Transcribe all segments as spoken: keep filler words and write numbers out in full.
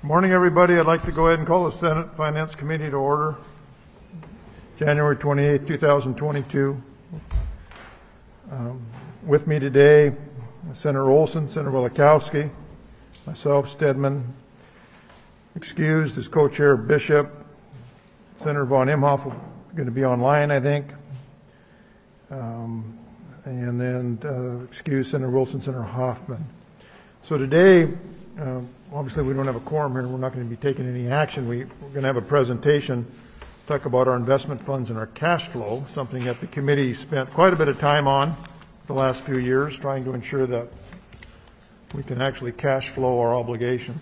Morning, everybody. I'd like to go ahead and call the Senate Finance Committee to order. January twenty-eighth, two thousand twenty-two. Um, with me today, Senator Olson, Senator Wielechowski, myself, Stedman. Excused is Co-Chair Bishop. Senator Von Imhoff will going to be online, I think. Um, and then uh, excuse Senator Wilson, Senator Hoffman. So today, uh, obviously we don't have a quorum here. We're not going to be taking any action. We, we're going to have a presentation, talk about our investment funds and our cash flow, something that the committee spent quite a bit of time on the last few years, trying to ensure that we can actually cash flow our obligations.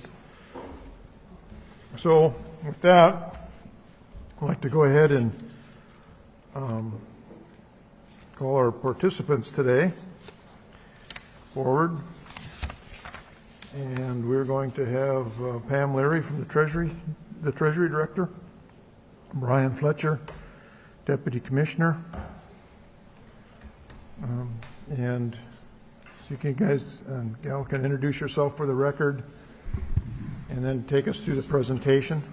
So with that, I'd like to go ahead and um, call our participants today forward. And we're going to have uh, Pam Leary from the Treasury, the Treasury Director, Brian Fletcher, Deputy Commissioner, um, and so you can guys and gal can introduce yourself for the record, and then take us through the presentation.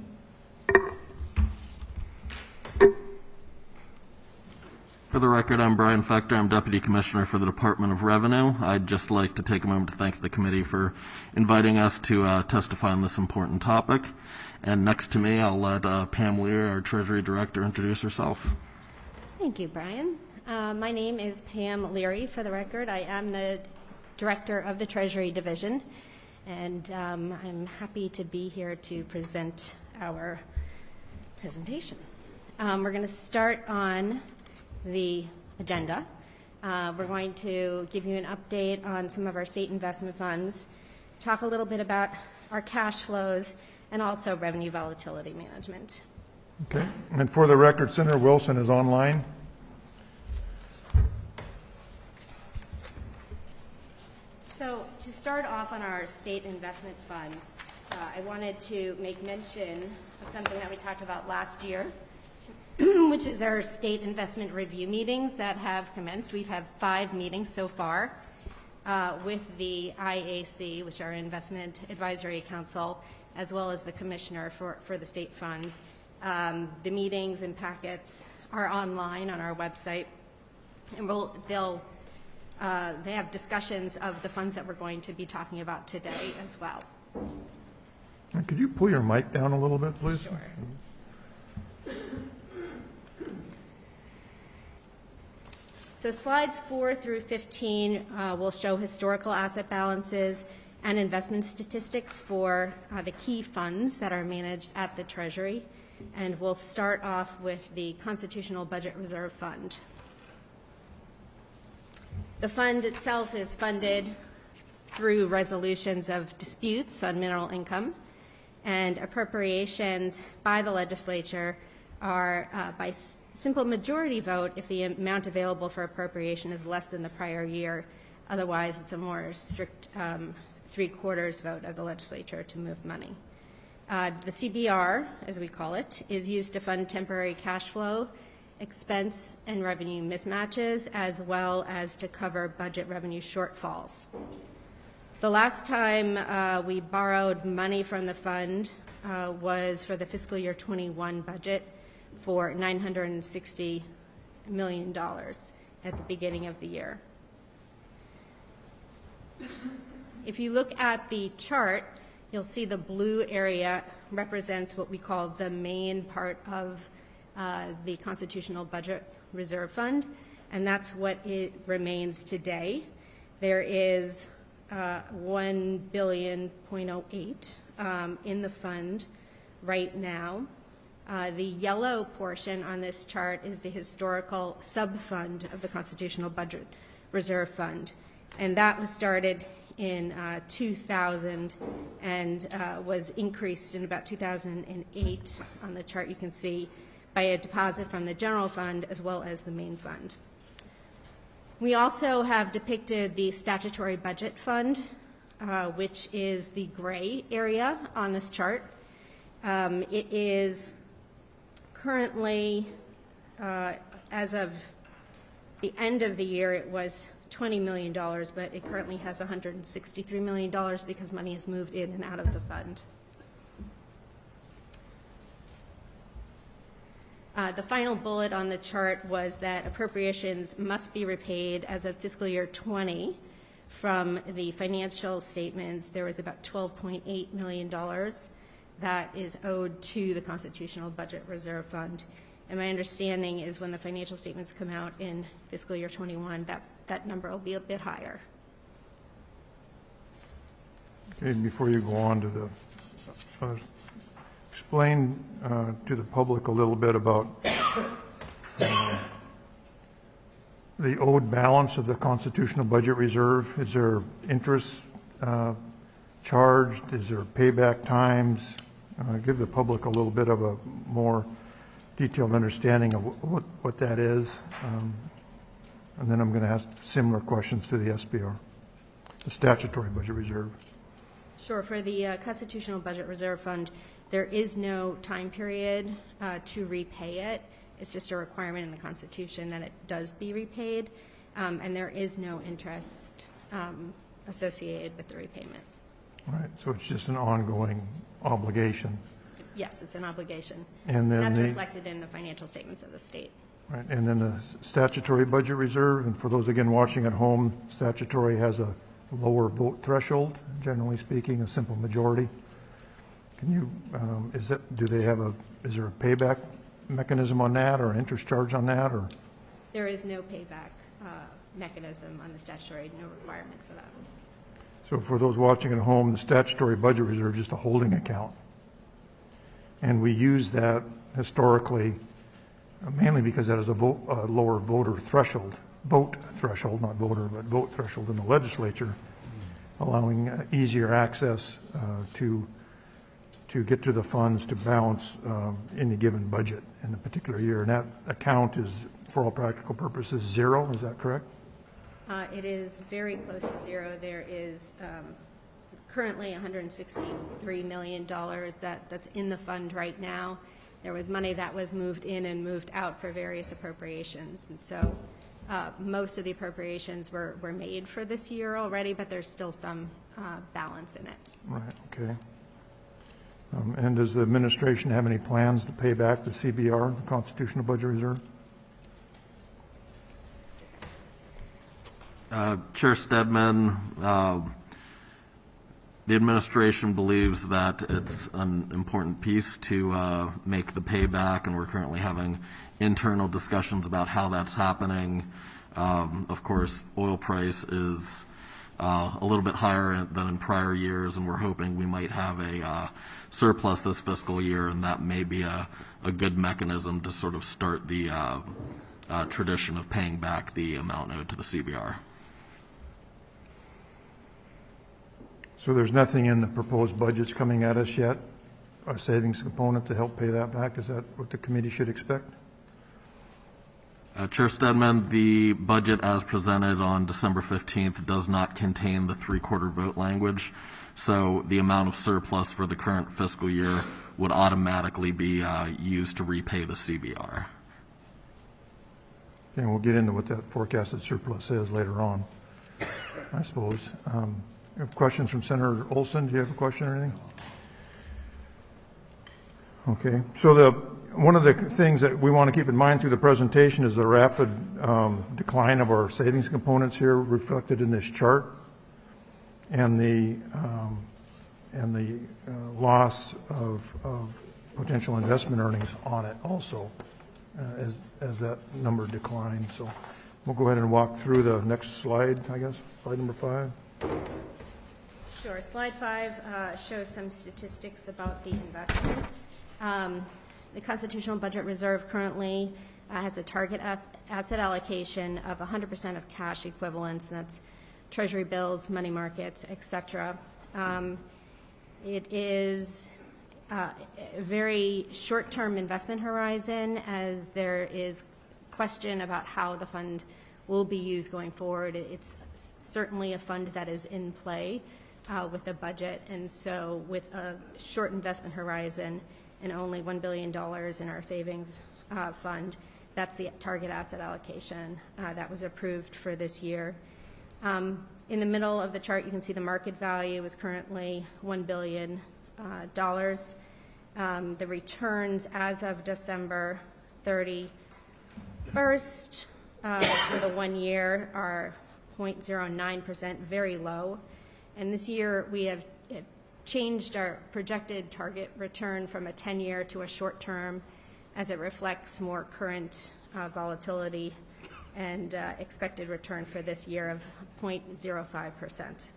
For the record, I'm Brian Fletcher. I'm Deputy Commissioner for the Department of Revenue. I'd just like to take a moment to thank the committee for inviting us to uh, testify on this important topic. And next to me, I'll let uh, Pam Leary, our Treasury Director, introduce herself. Thank you, Brian. Uh, my name is Pam Leary. For the record, I am the Director of the Treasury Division, and um, I'm happy to be here to present our presentation. Um, we're going to start on the agenda. Uh, we're going to give you an update on some of our state investment funds, talk a little bit about our cash flows, and also revenue volatility management. Okay. And for the record, Senator Wilson is online. So to start off on our state investment funds, uh, I wanted to make mention of something that we talked about last year, which is our state investment review meetings that have commenced. We've had five meetings so far uh, with the I A C, which are Investment Advisory Council, as well as the Commissioner for, for the state funds. Um, the meetings and packets are online on our website, and we'll, they'll, uh, they have discussions of the funds that we're going to be talking about today as well. Could you pull your mic down a little bit, please? Sure. So slides four through fifteen uh, will show historical asset balances and investment statistics for uh, the key funds that are managed at the Treasury. And we'll start off with the Constitutional Budget Reserve Fund. The fund itself is funded through resolutions of disputes on mineral income, and appropriations by the legislature are uh, by simple majority vote if the amount available for appropriation is less than the prior year. Otherwise, it's a more strict um, three-quarters vote of the legislature to move money. Uh, the C B R, as we call it, is used to fund temporary cash flow, expense and revenue mismatches, as well as to cover budget revenue shortfalls. The last time uh, we borrowed money from the fund uh, was for the fiscal year twenty-one budget, for nine hundred sixty million dollars at the beginning of the year. If you look at the chart, you'll see the blue area represents what we call the main part of uh, the Constitutional Budget Reserve Fund, and that's what it remains today. There is uh, one billion point oh eight um, in the fund right now. Uh, the yellow portion on this chart is the historical sub-fund of the Constitutional Budget Reserve Fund, and that was started in uh, two thousand and uh, was increased in about two thousand eight. On the chart you can see by a deposit from the general fund as well as the main fund. We also have depicted the statutory budget fund, uh, which is the gray area on this chart. Um, it is currently, uh, as of the end of the year, it was twenty million dollars, but it currently has one hundred sixty-three million dollars because money has moved in and out of the fund. Uh, the final bullet on the chart was that appropriations must be repaid as of fiscal year twenty. From the financial statements, there was about twelve point eight million dollars that is owed to the Constitutional Budget Reserve Fund. And my understanding is when the financial statements come out in fiscal year twenty-one, that, that number will be a bit higher. Okay, before you go on to the, uh, explain uh, to the public a little bit about uh, the owed balance of the Constitutional Budget Reserve. Is there interest uh, charged? Is there payback times? Uh, give the public a little bit of a more detailed understanding of what, what that is. Um, and then I'm going to ask similar questions to the S B R, the Statutory Budget Reserve. Sure. For the uh, Constitutional Budget Reserve Fund, there is no time period uh, to repay it. It's just a requirement in the Constitution that it does be repaid, um, and there is no interest um, associated with the repayment. Right, so it's just an ongoing obligation. Yes, it's an obligation. And then that's the, reflected in the financial statements of the state. Right, and then the Statutory Budget Reserve, and for those again watching at home, statutory has a lower vote threshold, generally speaking, a simple majority. Can you, um, is that, do they have a, is there a payback mechanism on that or an interest charge on that, or? There is no payback uh, mechanism on the statutory, no requirement for that. So for those watching at home, the Statutory Budget Reserve is just a holding account. And we use that historically uh, mainly because that is a vote, uh, lower voter threshold, vote threshold, not voter, but vote threshold in the legislature, allowing uh, easier access uh, to to get to the funds to balance um, any given budget in a particular year. And that account is, for all practical purposes, zero. Is that correct? Uh, it is very close to zero. There is um, currently one hundred sixty-three million dollars that, that's in the fund right now. There was money that was moved in and moved out for various appropriations. And so uh, most of the appropriations were, were made for this year already, but there's still some uh, balance in it. Right, okay. Um, and does the administration have any plans to pay back the C B R, the Constitutional Budget Reserve? Uh, Chair Stedman, uh, the administration believes that it's an important piece to uh, make the payback, and we're currently having internal discussions about how that's happening. Um, of course, oil price is uh, a little bit higher than in prior years, and we're hoping we might have a uh, surplus this fiscal year, and that may be a, a good mechanism to sort of start the uh, uh, tradition of paying back the amount owed to the C B R. So there's nothing in the proposed budgets coming at us yet, a savings component to help pay that back? Is that what the committee should expect? Uh, Chair Stedman, the budget as presented on December fifteenth does not contain the three-quarter vote language, so the amount of surplus for the current fiscal year would automatically be uh, used to repay the C B R. And we'll get into what that forecasted surplus is later on, I suppose. Um, we have questions from Senator Olson. Do you have a question or anything? Okay. So the one of the things that we want to keep in mind through the presentation is the rapid um, decline of our savings components here reflected in this chart, and the um, and the uh, loss of, of potential investment earnings on it also uh, as as that number declines. So we'll go ahead and walk through the next slide, I guess, slide number five. Sure. Slide five uh, shows some statistics about the investment. Um, the Constitutional Budget Reserve currently uh, has a target as- asset allocation of one hundred percent of cash equivalents, and that's treasury bills, money markets, et cetera. Um, it is uh, a very short-term investment horizon, as there is question about how the fund will be used going forward. It's certainly a fund that is in play uh, with the budget, and so with a short investment horizon and only one billion dollars in our savings uh, fund, that's the target asset allocation uh, that was approved for this year. Um, in the middle of the chart, you can see the market value is currently one billion dollars. Uh, um, the returns as of December thirty-first uh, for the one year are zero point zero nine percent, very low. And this year we have changed our projected target return from a ten-year to a short-term as it reflects more current uh, volatility and uh, expected return for this year of zero point zero five percent.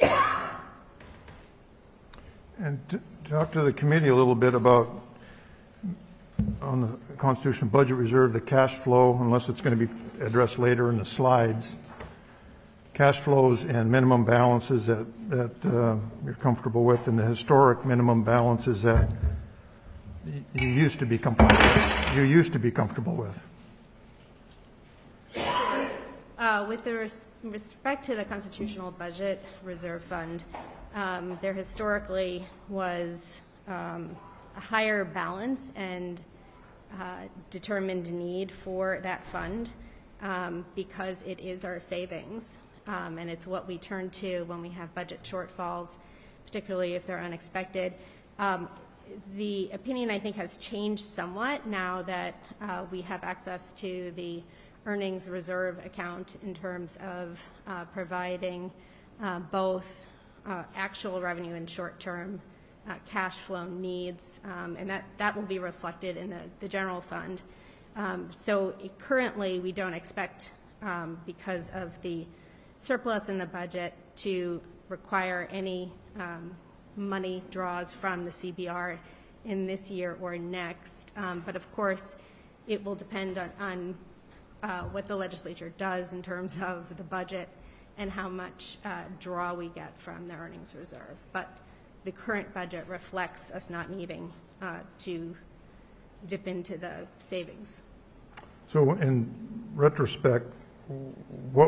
And to talk to the committee a little bit about, on the Constitutional Budget Reserve, the cash flow, unless it's going to be addressed later in the slides, cash flows and minimum balances that, that uh, you're comfortable with, and the historic minimum balances that you used to be comfortable with. You used to be comfortable with. Uh, with the res- respect to the Constitutional Budget Reserve Fund, um, there historically was um, a higher balance and uh, determined need for that fund um, because it is our savings. Um, and it's what we turn to when we have budget shortfalls, particularly if they're unexpected. Um, the opinion, I think, has changed somewhat now that uh, we have access to the earnings reserve account in terms of uh, providing uh, both uh, actual revenue and short-term uh, cash flow needs, um, and that, that will be reflected in the, the general fund. Um, so it, currently, we don't expect, um, because of the surplus in the budget, to require any um, money draws from the C B R in this year or next. Um, but of course, it will depend on, on uh, what the legislature does in terms of the budget and how much uh, draw we get from the earnings reserve. But the current budget reflects us not needing uh, to dip into the savings. So in retrospect, what,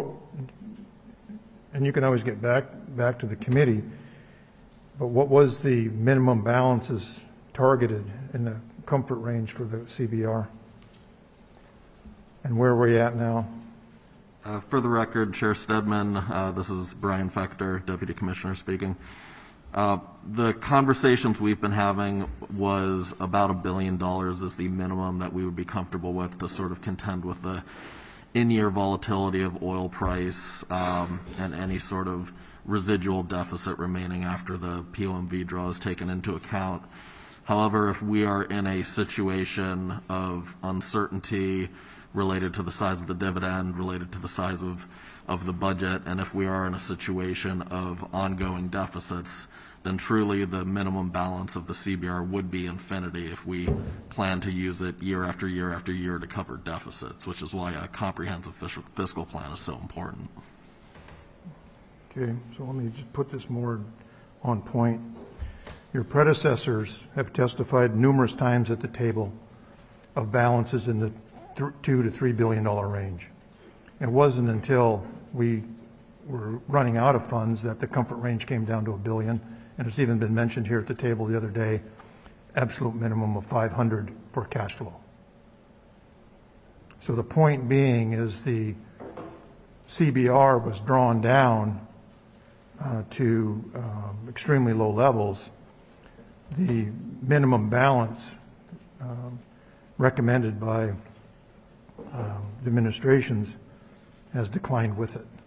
and you can always get back back to the committee, but what was the minimum balances targeted in the comfort range for the C B R? And where are we at now? Uh, for the record, Chair Stedman, uh, this is Brian Fector, Deputy Commissioner speaking. Uh, the conversations we've been having was about a billion dollars is the minimum that we would be comfortable with to sort of contend with the in-year volatility of oil price um, and any sort of residual deficit remaining after the P O M V draw is taken into account. However, if we are in a situation of uncertainty related to the size of the dividend, related to the size of, of the budget, and if we are in a situation of ongoing deficits, then truly the minimum balance of the C B R would be infinity if we plan to use it year after year after year to cover deficits, which is why a comprehensive fiscal plan is so important. Okay, so let me just put this more on point. Your predecessors have testified numerous times at the table of balances in the th- two to three billion dollar range. It wasn't until we were running out of funds that the comfort range came down to a billion. And it's even been mentioned here at the table the other day, absolute minimum of five hundred for cash flow. So the point being is the C B R was drawn down uh, to um, extremely low levels. The minimum balance um, recommended by um, the administrations has declined with it.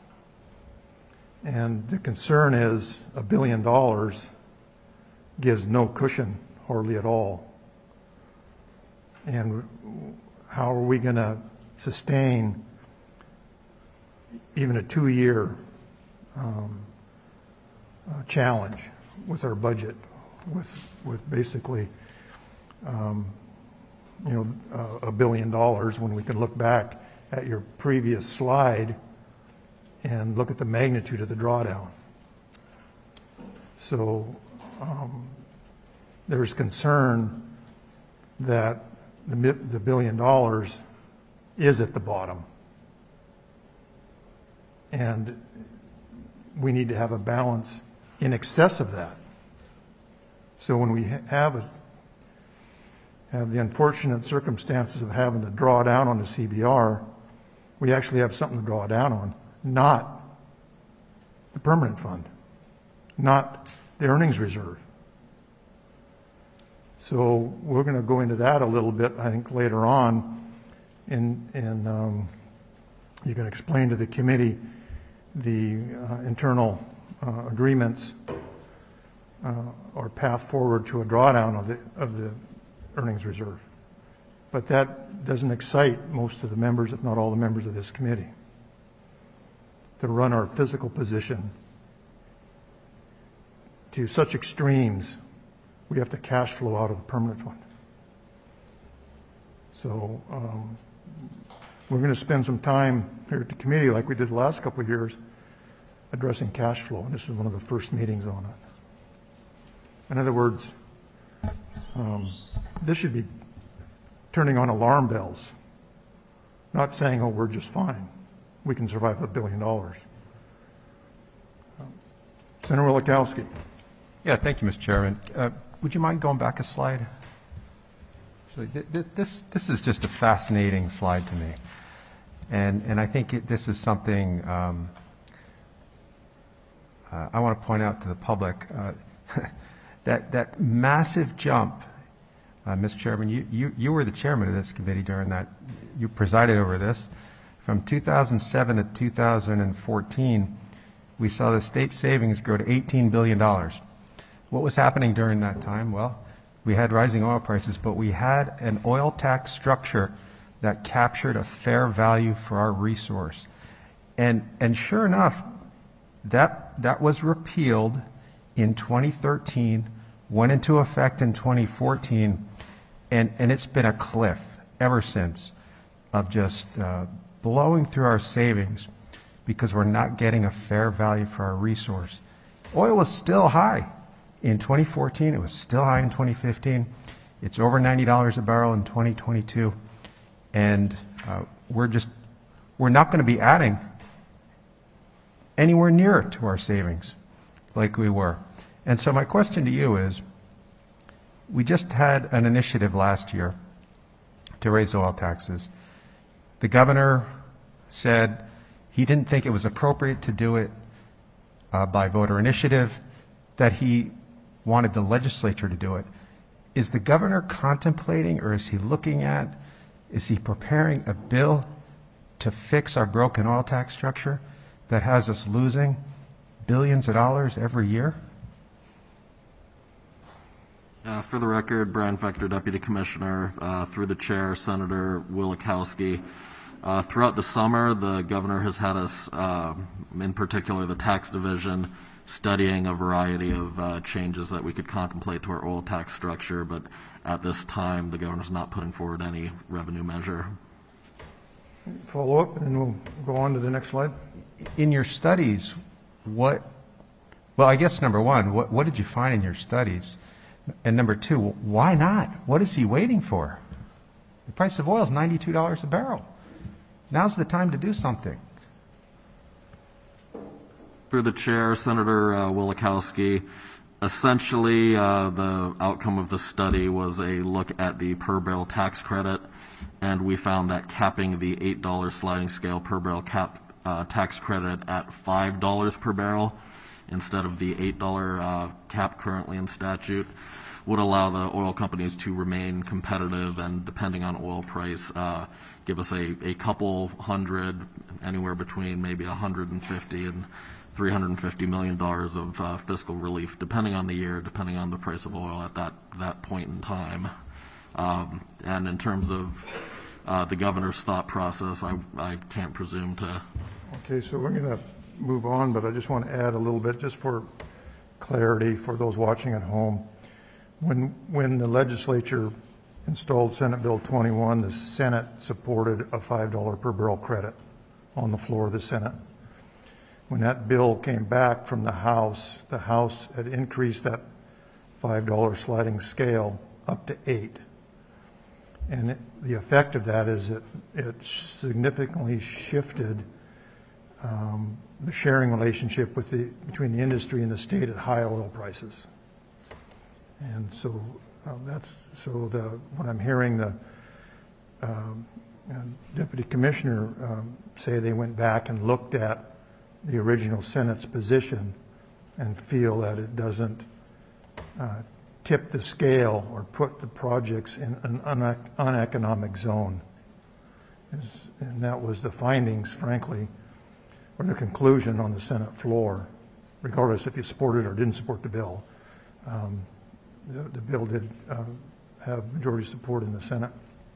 And the concern is a billion dollars gives no cushion, hardly at all. And how are we going to sustain even a two-year um, uh, challenge with our budget, with with basically, um, you know, uh, a billion dollars when we can look back at your previous slide and look at the magnitude of the drawdown. So um, there's concern that the, the billion dollars is at the bottom. And we need to have a balance in excess of that. So when we have a, have the unfortunate circumstances of having to draw down on the C B R, we actually have something to draw down on. Not the permanent fund, not the earnings reserve. So we're going to go into that a little bit, I think, later on, and, and um, you can explain to the committee the uh, internal uh, agreements uh, or path forward to a drawdown of the, of the earnings reserve. But that doesn't excite most of the members, if not all the members of this committee, to run our physical position to such extremes. We have to cash flow out of the permanent fund. So um, we're going to spend some time here at the committee, like we did the last couple of years, addressing cash flow, and this is one of the first meetings on it. In other words, um, this should be turning on alarm bells, not saying, oh, we're just fine. We can survive a billion dollars. Um, Senator Wielechowski. Yeah, thank you, Mister Chairman. Uh, would you mind going back a slide? Actually, th- th- this this is just a fascinating slide to me, and and I think it, this is something um, uh, I want to point out to the public. Uh, that that massive jump, uh, Mister Chairman, you, you you were the chairman of this committee during that. You presided over this. From two thousand seven to two thousand fourteen, we saw the state savings grow to eighteen billion dollars. What was happening during that time? Well, we had rising oil prices, but we had an oil tax structure that captured a fair value for our resource. And and sure enough, that that was repealed in twenty thirteen, went into effect in twenty fourteen, and, and it's been a cliff ever since of just uh, blowing through our savings because we're not getting a fair value for our resource. Oil was still high in twenty fourteen. It was still high in twenty fifteen. It's over ninety dollars a barrel in twenty twenty-two. And uh, we're just, we're not going to be adding anywhere near to our savings like we were. And so my question to you is, we just had an initiative last year to raise oil taxes. The governor said he didn't think it was appropriate to do it uh, by voter initiative, that he wanted the legislature to do it. Is the governor contemplating, or is he looking at, is he preparing a bill to fix our broken oil tax structure that has us losing billions of dollars every year? Uh, for the record, Brian Fector, Deputy Commissioner, uh, through the chair, Senator Wielechowski. Uh, throughout the summer, the governor has had us, uh, in particular the tax division, studying a variety of uh, changes that we could contemplate to our oil tax structure, but at this time, the governor's not putting forward any revenue measure. Follow up, and then we'll go on to the next slide. In your studies, what, well, I guess number one, what, what did you find in your studies? And number two, why not? What is he waiting for? The price of oil is ninety-two dollars a barrel. Now's the time to do something. Through the chair, Senator uh, Wielechowski, essentially uh, the outcome of the study was a look at the per barrel tax credit, and we found that capping the eight dollar sliding scale per barrel cap uh, tax credit at five dollars per barrel instead of the eight dollar uh, cap currently in statute would allow the oil companies to remain competitive and, depending on oil price, uh, give us a, a couple hundred, anywhere between maybe one hundred fifty and three hundred fifty million dollars of uh, fiscal relief, depending on the year, depending on the price of oil at that, that point in time. Um, and in terms of uh, the governor's thought process, I, I can't presume to. Okay, so we're going to move on, but I just want to add a little bit just for clarity for those watching at home. When, when the legislature installed Senate Bill twenty-one, the Senate supported a five dollar per barrel credit on the floor of the Senate. When that bill came back from the House, the House had increased that five dollar sliding scale up to eight. And it, the effect of that is that it significantly shifted um, the sharing relationship with the, between the industry and the state at high oil prices. And so uh, that's so the when I'm hearing the um, uh, Deputy Commissioner um, say they went back and looked at the original Senate's position and feel that it doesn't uh, tip the scale or put the projects in an une- uneconomic zone. Is- And that was the findings, frankly, or the conclusion on the Senate floor, regardless if you supported or didn't support the bill. Um, the, the bill did uh, have majority support in the Senate.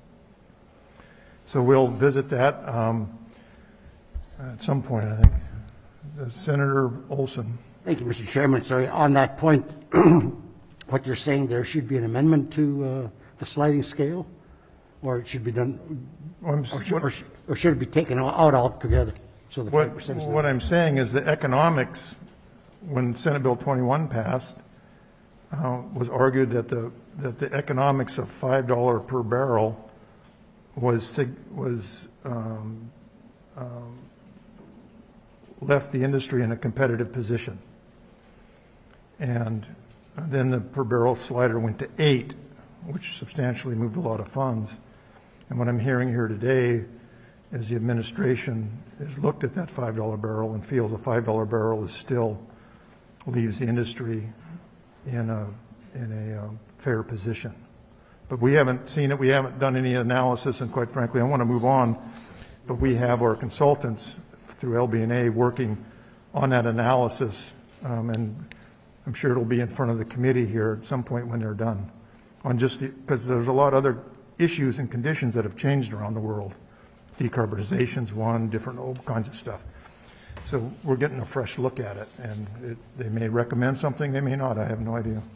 So we'll visit that um, at some point, I think. Uh, Senator Olson. Thank you, Mister Chairman. So on that point, what you're saying, there should be an amendment to uh, the sliding scale, or it should be done, I'm or s- should, what- or should, or should it be taken out altogether? So the What, five percent is what not. I'm saying is the economics, when Senate Bill twenty-one passed, uh, was argued that the, that the economics of five dollars per barrel was, sig- was, um, um, left the industry in a competitive position. And then the per barrel slider went to eight, which substantially moved a lot of funds. And what I'm hearing here today is the administration has looked at that five dollar barrel and feels a five dollar barrel is still leaves the industry in a, in a uh, fair position. But we haven't seen it, we haven't done any analysis, and quite frankly, I want to move on, but we have our consultants through L B N A working on that analysis, um, and I'm sure it'll be in front of the committee here at some point when they're done, on just the, because there's a lot of other issues and conditions that have changed around the world. Decarbonization's one, different all kinds of stuff. So we're getting a fresh look at it, and it, they may recommend something, they may not, I have no idea.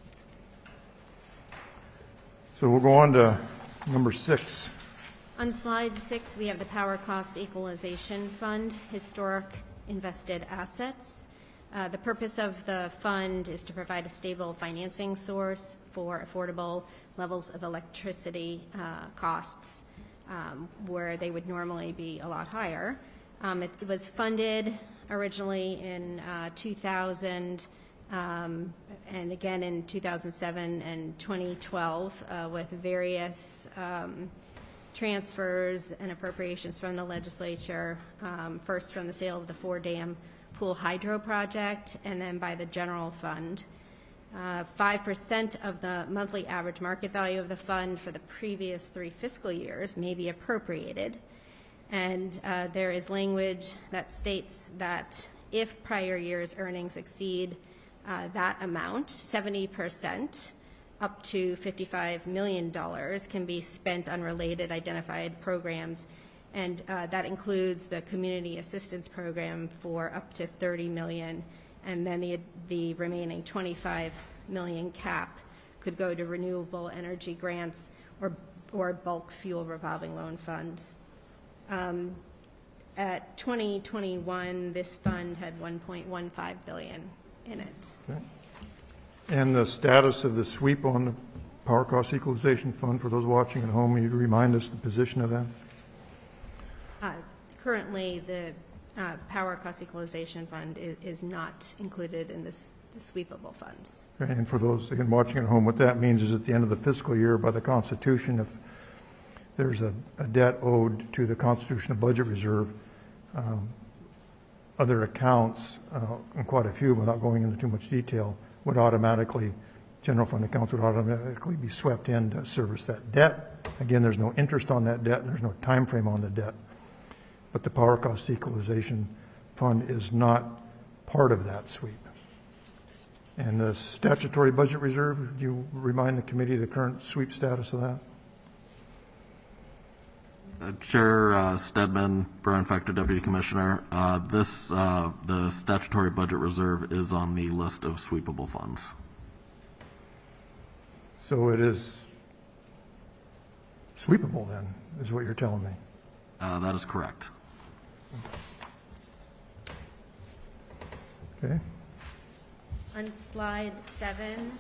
So we'll go on to number six. On slide six, we have the Power Cost Equalization Fund, Historic Invested Assets. Uh, the purpose of the fund is to provide a stable financing source for affordable levels of electricity uh, costs, um, where they would normally be a lot higher. Um, it, it was funded originally in uh, two thousand, um, and again in two thousand seven and twenty twelve uh, with various um, transfers and appropriations from the legislature, um, first from the sale of the Four Dam Pool Hydro Project and then by the general fund. Uh, five percent of the monthly average market value of the fund for the previous three fiscal years may be appropriated. And uh, there is language that states that if prior year's earnings exceed uh, that amount, seventy percent up to fifty-five million dollars can be spent on related identified programs. And uh, that includes the Community Assistance Program for up to thirty million dollars. And then the, the remaining twenty-five million dollars cap could go to renewable energy grants or, or bulk fuel revolving loan funds. Um, at twenty twenty-one, this fund had one point one five billion dollars in it. Okay. And the status of the sweep on the Power Cost Equalization Fund, for those watching at home, you remind us the position of that? Uh, currently, the uh, Power Cost Equalization Fund is, is not included in this, the sweepable funds. Okay, and for those, again, watching at home, what that means is at the end of the fiscal year, by the Constitution, if there's a, a debt owed to the Constitutional Budget Reserve, um, other accounts, uh, and quite a few, without going into too much detail, would automatically, general fund accounts would automatically be swept in to service that debt. Again, there's no interest on that debt, and there's no time frame on the debt. But the Power Cost Equalization Fund is not part of that sweep. And the statutory budget reserve, do you remind the committee the current sweep status of that? Uh, Chair uh, Stedman, Brian Factor, Deputy Commissioner, uh, this, uh, the statutory budget reserve is on the list of sweepable funds. So it is sweepable then, is what you're telling me? Uh, that is correct. Okay. On slide seven,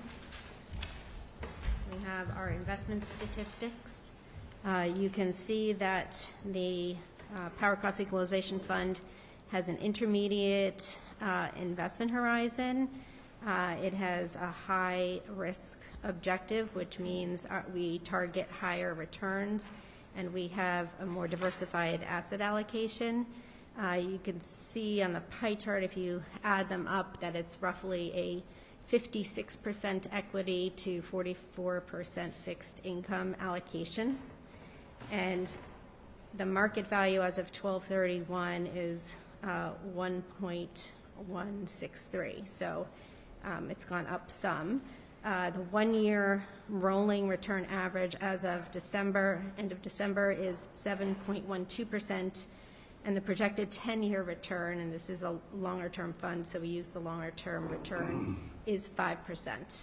we have our investment statistics. Uh, you can see that the uh, Power Cost Equalization Fund has an intermediate uh, investment horizon. Uh, it has a high risk objective, which means uh, we target higher returns, and we have a more diversified asset allocation. Uh, you can see on the pie chart, if you add them up, that it's roughly a fifty-six percent equity to forty-four percent fixed income allocation. And the market value as of twelve thirty-one is uh, one point one six three. So um, it's gone up some. Uh, the one-year rolling return average as of December, end of December, is seven point one two percent, and the projected ten-year return, and this is a longer-term fund, so we use the longer-term return, is five percent.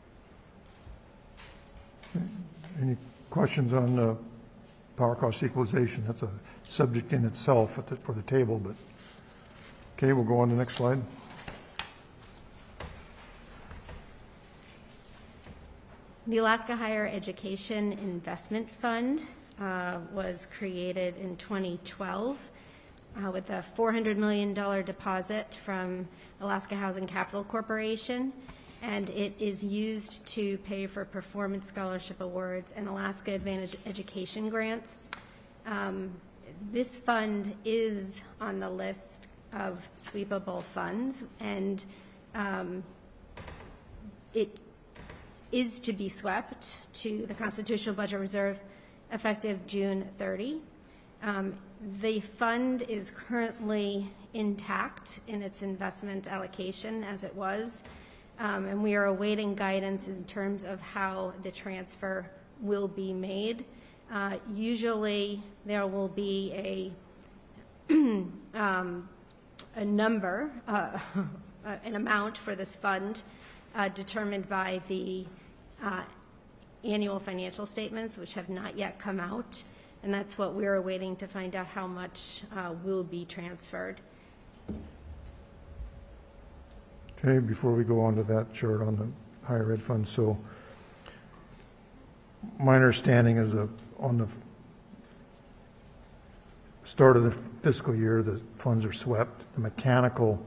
Any questions on the power cost equalization? That's a subject in itself at the, for the table, but okay, we'll go on to the next slide. The Alaska Higher Education Investment Fund uh, was created in twenty twelve uh, with a four hundred million dollars deposit from Alaska Housing Capital Corporation, and it is used to pay for performance scholarship awards and Alaska Advantage education grants. Um, this fund is on the list of sweepable funds, and um, it is to be swept to the Constitutional Budget Reserve effective June thirtieth. Um, the fund is currently intact in its investment allocation as it was, um, and we are awaiting guidance in terms of how the transfer will be made. Uh, usually there will be a, um, a number, uh, an amount for this fund uh, determined by the Uh, annual financial statements, which have not yet come out, and that's what we're awaiting to find out how much uh, will be transferred. Okay, before we go on to that chart on the higher ed fund, so my understanding is that on the start of the fiscal year, the funds are swept. The mechanical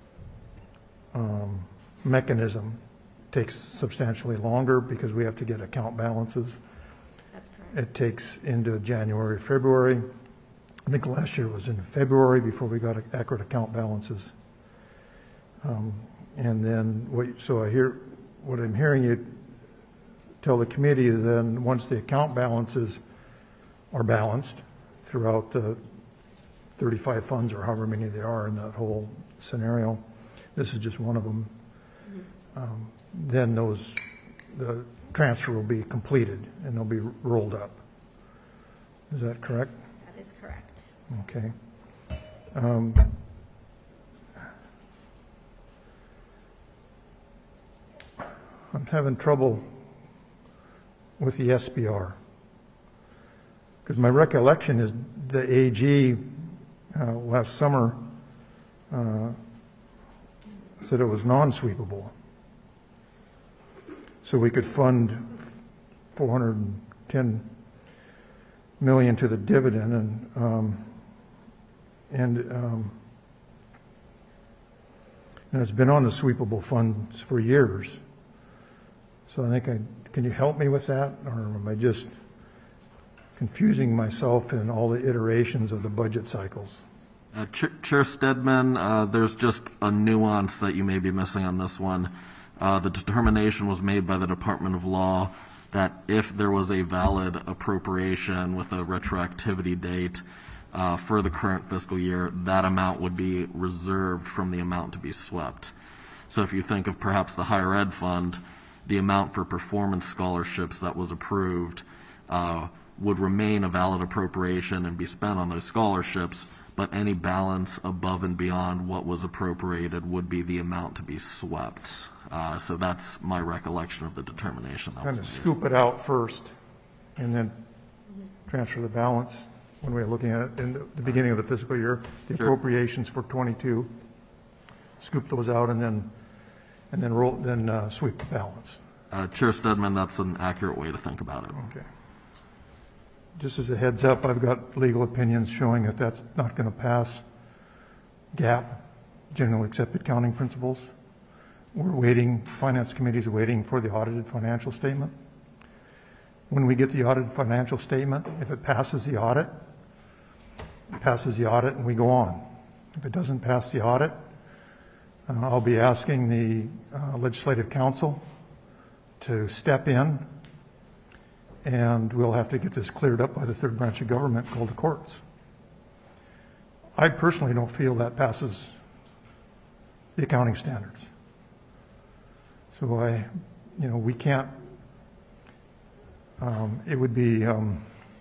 um, mechanism takes substantially longer because we have to get account balances. That's correct. It takes into January, February. I think last year was in February before we got accurate account balances. Um, and then, what, so I hear, what I'm hearing you tell the committee is then once the account balances are balanced throughout the thirty-five funds or however many there are in that whole scenario, this is just one of them, mm-hmm. um, then those, the transfer will be completed and they'll be rolled up. Is that correct? That is correct. Okay. Um, I'm having trouble with the S B R because my recollection is the A G uh, last summer uh, said it was non-sweepable. So we could fund four hundred ten million to the dividend, and um, and um, and it's been on the sweepable funds for years. So I think I can you help me with that, or am I just confusing myself in all the iterations of the budget cycles? Uh, Ch- Chair Stedman, uh, there's just a nuance that you may be missing on this one. Uh, the determination was made by the Department of Law that if there was a valid appropriation with a retroactivity date uh, for the current fiscal year, that amount would be reserved from the amount to be swept. So if you think of perhaps the higher ed fund, the amount for performance scholarships that was approved uh, would remain a valid appropriation and be spent on those scholarships, but any balance above and beyond what was appropriated would be the amount to be swept. Uh, so that's my recollection of the determination. That Kind was of made. scoop it out first and then transfer the balance when we're looking at it in the, the beginning of the fiscal year, the Sure. appropriations for twenty-two, scoop those out and then and then roll, then uh, sweep the balance. Uh, Chair Stedman, that's an accurate way to think about it. Okay. Just as a heads up, I've got legal opinions showing that that's not going to pass G A A P, Generally Accepted Accounting Principles. We're waiting, Finance Committee is waiting for the audited financial statement. When we get the audited financial statement, if it passes the audit, it passes the audit and we go on. If it doesn't pass the audit, Uh, I'll be asking the uh, Legislative Council to step in, and we'll have to get this cleared up by the third branch of government called the courts. I personally don't feel that passes the accounting standards. So I, you know, we can't, um, it would be, um,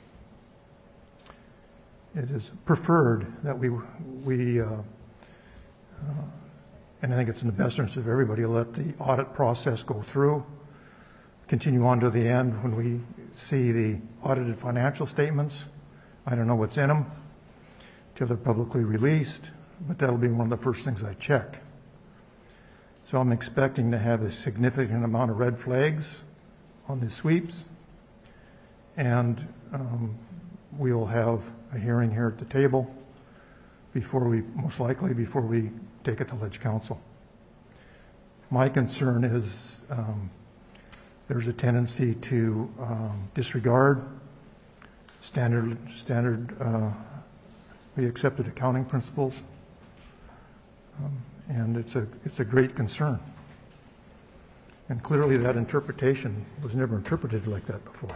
it is preferred that we, we, uh, uh, and I think it's in the best interest of everybody, let the audit process go through, continue on to the end. When we see the audited financial statements, I don't know what's in them till they're publicly released, but that'll be one of the first things I check. So I'm expecting to have a significant amount of red flags on the sweeps, and um, we'll have a hearing here at the table before we, most likely before we take it to Ledge Council. My concern is um, there's a tendency to um, disregard standard, standard uh, we accepted accounting principles, um, and it's a it's a great concern. And clearly, that interpretation was never interpreted like that before.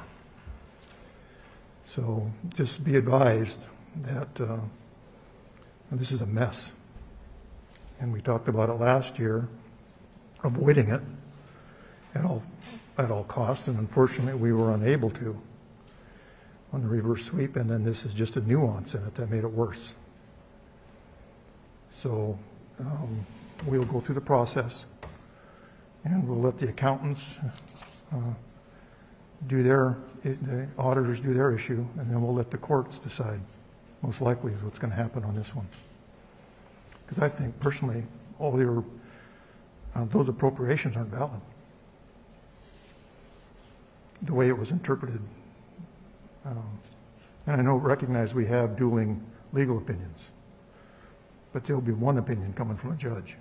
So, just be advised that uh, this is a mess, and we talked about it last year, avoiding it at all at all costs, and unfortunately, we were unable to on the reverse sweep, and then this is just a nuance in it that made it worse. So um, we'll go through the process, and we'll let the accountants uh, do their, the auditors do their issue, and then we'll let the courts decide. Most likely is what's going to happen on this one. Because I think personally, all your uh, those appropriations aren't valid. The way it was interpreted. Um, and I know, recognize we have dueling legal opinions, but there'll be one opinion coming from a judge.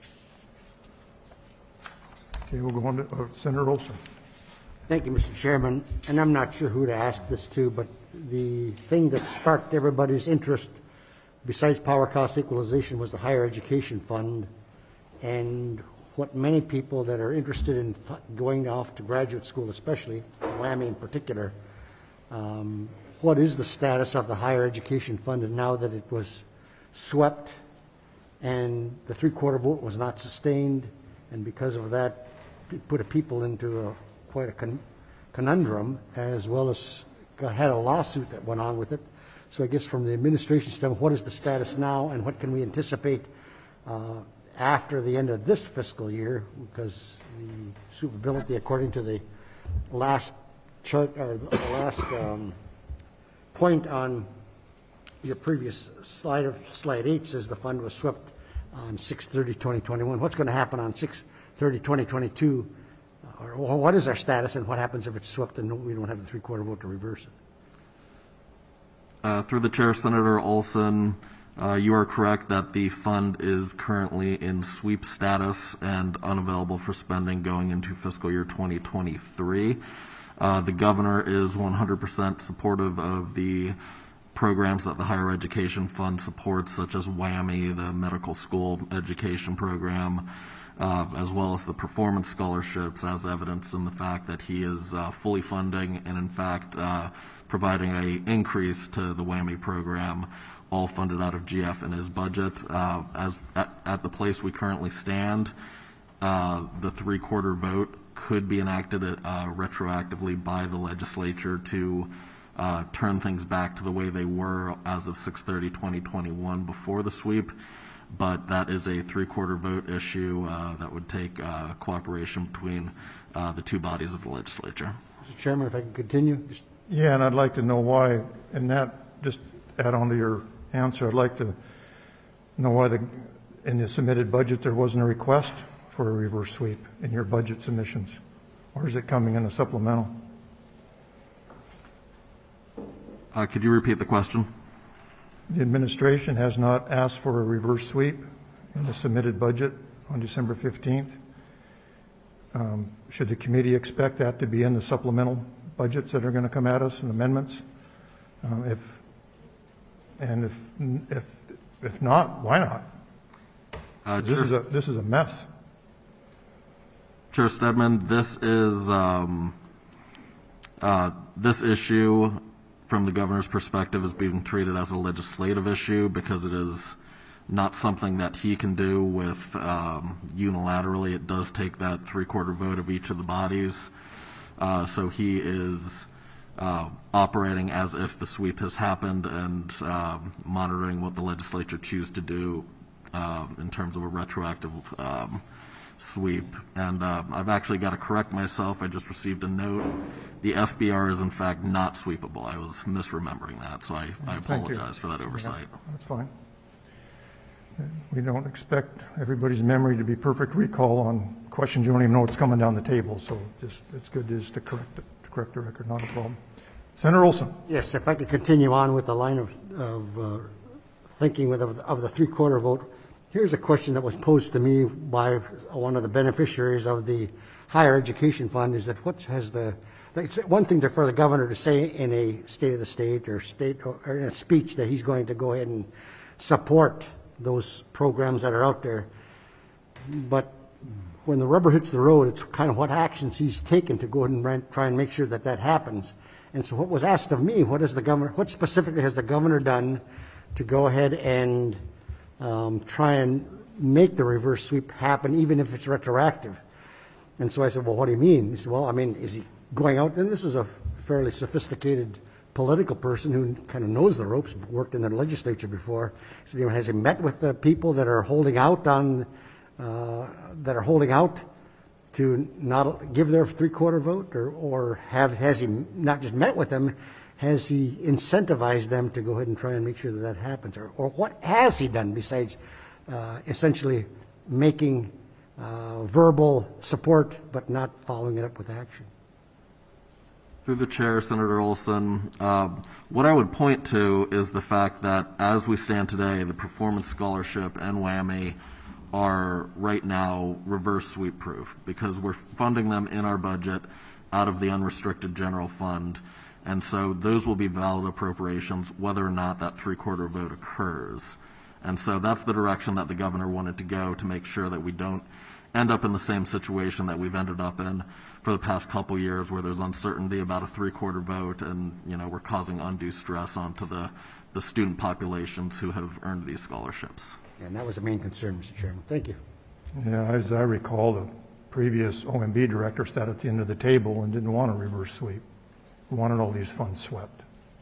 Okay, we'll go on to uh, Senator Olson. Thank you, Mister Chairman. And I'm not sure who to ask this to, but the thing that sparked everybody's interest, besides power cost equalization, was the higher education fund. And what many people that are interested in going off to graduate school, especially WWAMI in particular, Um, what is the status of the higher education fund, and now that it was swept and the three-quarter vote was not sustained, and because of that it put a people into a, quite a con conundrum, as well as got, had a lawsuit that went on with it. So I guess from the administration standpoint, what is the status now, and what can we anticipate uh, after the end of this fiscal year? Because the suitability, according to the last chart, or the last um, point on your previous slide, of slide eight, says the fund was swept on six thirty twenty twenty-one. What's going to happen on six thirty twenty twenty-two? Or what is our status, and what happens if it's swept and we don't have the three-quarter vote to reverse it? Uh, through the chair, Senator Olson, uh, you are correct that the fund is currently in sweep status and unavailable for spending going into fiscal year twenty twenty-three. Uh, the governor is one hundred percent supportive of the programs that the Higher Education Fund supports, such as WWAMI, the medical school education program, uh, as well as the performance scholarships, as evidenced in the fact that he is uh, fully funding and, in fact, uh, providing an increase to the WWAMI program, all funded out of G F in his budget. Uh, as at, at the place we currently stand, uh, the three-quarter vote could be enacted uh, retroactively by the legislature to uh, turn things back to the way they were as of six thirty twenty twenty-one before the sweep, but that is a three-quarter vote issue uh, that would take uh, cooperation between uh, the two bodies of the legislature. Mister Chairman, if I can continue. Just Yeah, and I'd like to know why, and that, just add on to your answer, I'd like to know why the, in the submitted budget there wasn't a request for a reverse sweep in your budget submissions, or is it coming in a supplemental? Uh, could you repeat the question? The administration has not asked for a reverse sweep in the submitted budget on December fifteenth. Um, should the committee expect that to be in the supplemental budgets that are going to come at us and amendments? Um, if and if if if not, why not? Uh, This Chair- is a, this is a mess. Chair Stedman, this is, um, uh, this issue, from the governor's perspective, is being treated as a legislative issue because it is not something that he can do with um, unilaterally. It does take that three-quarter vote of each of the bodies. Uh, so he is uh, operating as if the sweep has happened and um, monitoring what the legislature choose to do um, in terms of a retroactive um, sweep. And uh, I've actually got to correct myself. I just received a note. The S B R is in fact not sweepable. I was misremembering that, so I, I Thank you. apologize for that oversight. Yeah, that's fine. We don't expect everybody's memory to be perfect recall on questions you don't even know what's coming down the table, so just, it's good just to correct it, to correct the record, not a problem. Senator Olson. Yes, if I could continue on with the line of, of uh, thinking with, of, of the three-quarter vote, here's a question that was posed to me by one of the beneficiaries of the higher education fund, is that what has the, it's one thing to, for the governor to say in a state of the state or state or, or in a speech that he's going to go ahead and support those programs that are out there, but when the rubber hits the road, it's kind of what actions he's taken to go ahead and rent, try and make sure that that happens. And so what was asked of me, what is the governor, what specifically has the governor done to go ahead and um, try and make the reverse sweep happen, even if it's retroactive? And so I said, well, what do you mean? He said, well, I mean, is he going out? And this was a fairly sophisticated political person who kind of knows the ropes, worked in the legislature before. He said, you know, has he met with the people that are holding out on, uh, that are holding out to not give their three-quarter vote, or, or have has he not just met with them, has he incentivized them to go ahead and try and make sure that that happens, or, or what has he done besides uh, essentially making uh, verbal support but not following it up with action? Through the chair, Senator Olson, uh, what I would point to is the fact that as we stand today, the Performance Scholarship and WWAMI are right now reverse sweep proof because we're funding them in our budget out of the unrestricted general fund. And so those will be valid appropriations whether or not that three-quarter vote occurs. And so that's the direction that the governor wanted to go to make sure that we don't end up in the same situation that we've ended up in for the past couple years, where there's uncertainty about a three-quarter vote, and you know we're causing undue stress onto the, the student populations who have earned these scholarships. And that was the main concern, Mister Chairman. Thank you. Yeah, as I recall, the previous O M B director sat at the end of the table and didn't want a reverse sweep. He wanted all these funds swept.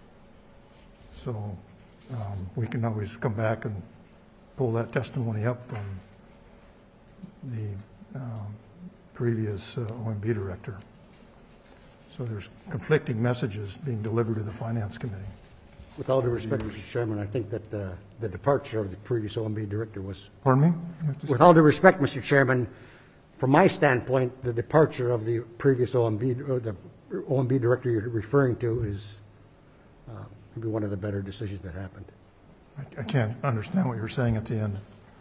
So um, we can always come back and pull that testimony up from the um, previous uh, O M B director. So there's conflicting messages being delivered to the Finance Committee. With all due respect, Mister Chairman, I think that uh, the departure of the previous O M B director was, Pardon me? with all due respect, Mister Chairman, from my standpoint, the departure of the previous O M B, or the O M B director you're referring to is uh, maybe one of the better decisions that happened. I, I can't understand what you're saying at the end.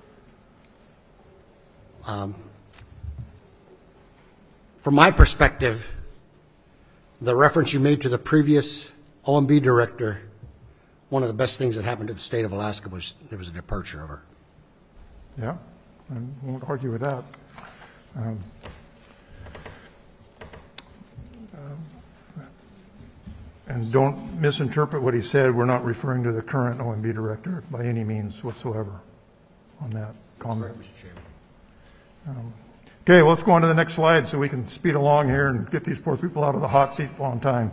Um, from my perspective, the reference you made to the previous O M B director, one of the best things that happened to the state of Alaska was there was a departure of her. Yeah, I won't argue with that. Um, um, and don't misinterpret what he said. We're not referring to the current O M B director by any means whatsoever on that comment. Mister Chairman. Um, okay, well, let's go on to the next slide so we can speed along here and get these poor people out of the hot seat on time.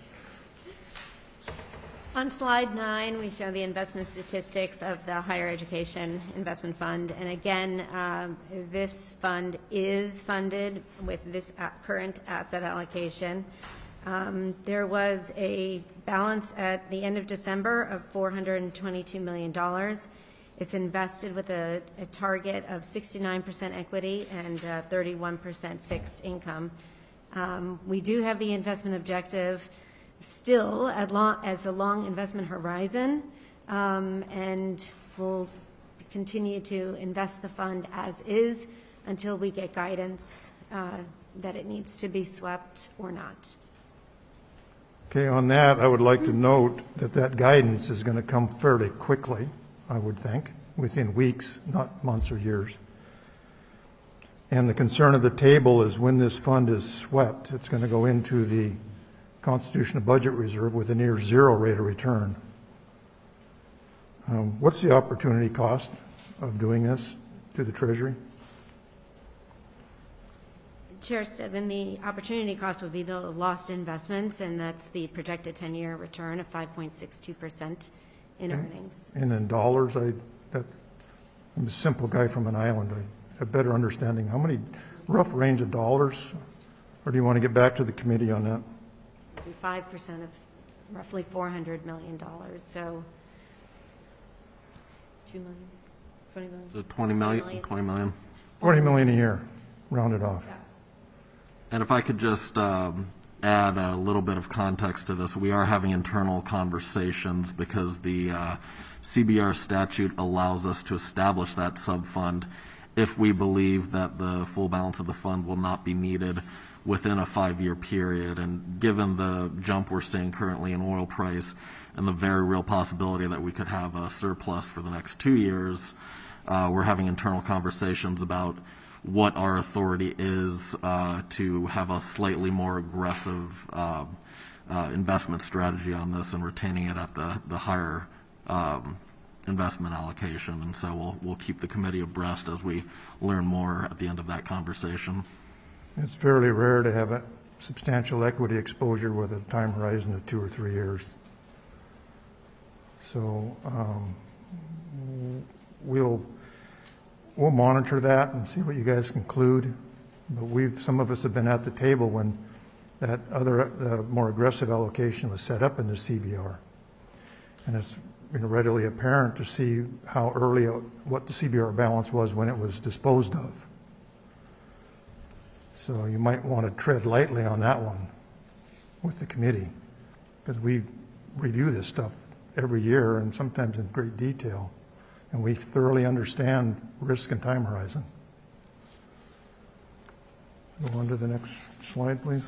On slide nine, we show the investment statistics of the Higher Education Investment Fund. And again, um, this fund is funded with this current asset allocation. Um, there was a balance at the end of December of four hundred twenty-two million dollars. It's invested with a, a target of sixty-nine percent equity and uh, thirty-one percent fixed income. Um, we do have the investment objective still at long, as a long investment horizon, um, and we'll continue to invest the fund as is until we get guidance uh, that it needs to be swept or not. Okay, on that, I would like to note that that guidance is going to come fairly quickly, I would think. within weeks, not months or years. And the concern of the table is when this fund is swept, it's going to go into the Constitutional Budget Reserve with a near zero rate of return. Um, what's the opportunity cost of doing this to the Treasury? Chair Stebbin, the opportunity cost would be the lost investments, and that's the projected ten-year return of five point six two percent in earnings. And in dollars, I, that, I'm a simple guy from an island. I have a better understanding. How many, rough range of dollars? Or do you want to get back to the committee on that? five percent of roughly four hundred million dollars, so two million, twenty million. So twenty million, twenty million. twenty million a year, rounded off. Yeah. And if I could just um, add a little bit of context to this, we are having internal conversations because the uh, C B R statute allows us to establish that sub-fund if we believe that the full balance of the fund will not be needed within a five-year period. And given the jump we're seeing currently in oil price and the very real possibility that we could have a surplus for the next two years, uh, we're having internal conversations about what our authority is uh, to have a slightly more aggressive uh, uh, investment strategy on this and retaining it at the, the higher um, investment allocation. And so we'll, we'll keep the committee abreast as we learn more at the end of that conversation. It's fairly rare to have a substantial equity exposure with a time horizon of two or three years. So um, we'll we'll monitor that and see what you guys conclude. But we've some of us have been at the table when that other uh, more aggressive allocation was set up in the C B R, and it's been readily apparent to see how early uh, what the C B R balance was when it was disposed of. So you might want to tread lightly on that one with the committee, because we review this stuff every year and sometimes in great detail, and we thoroughly understand risk and time horizon. Go on to the next slide, please.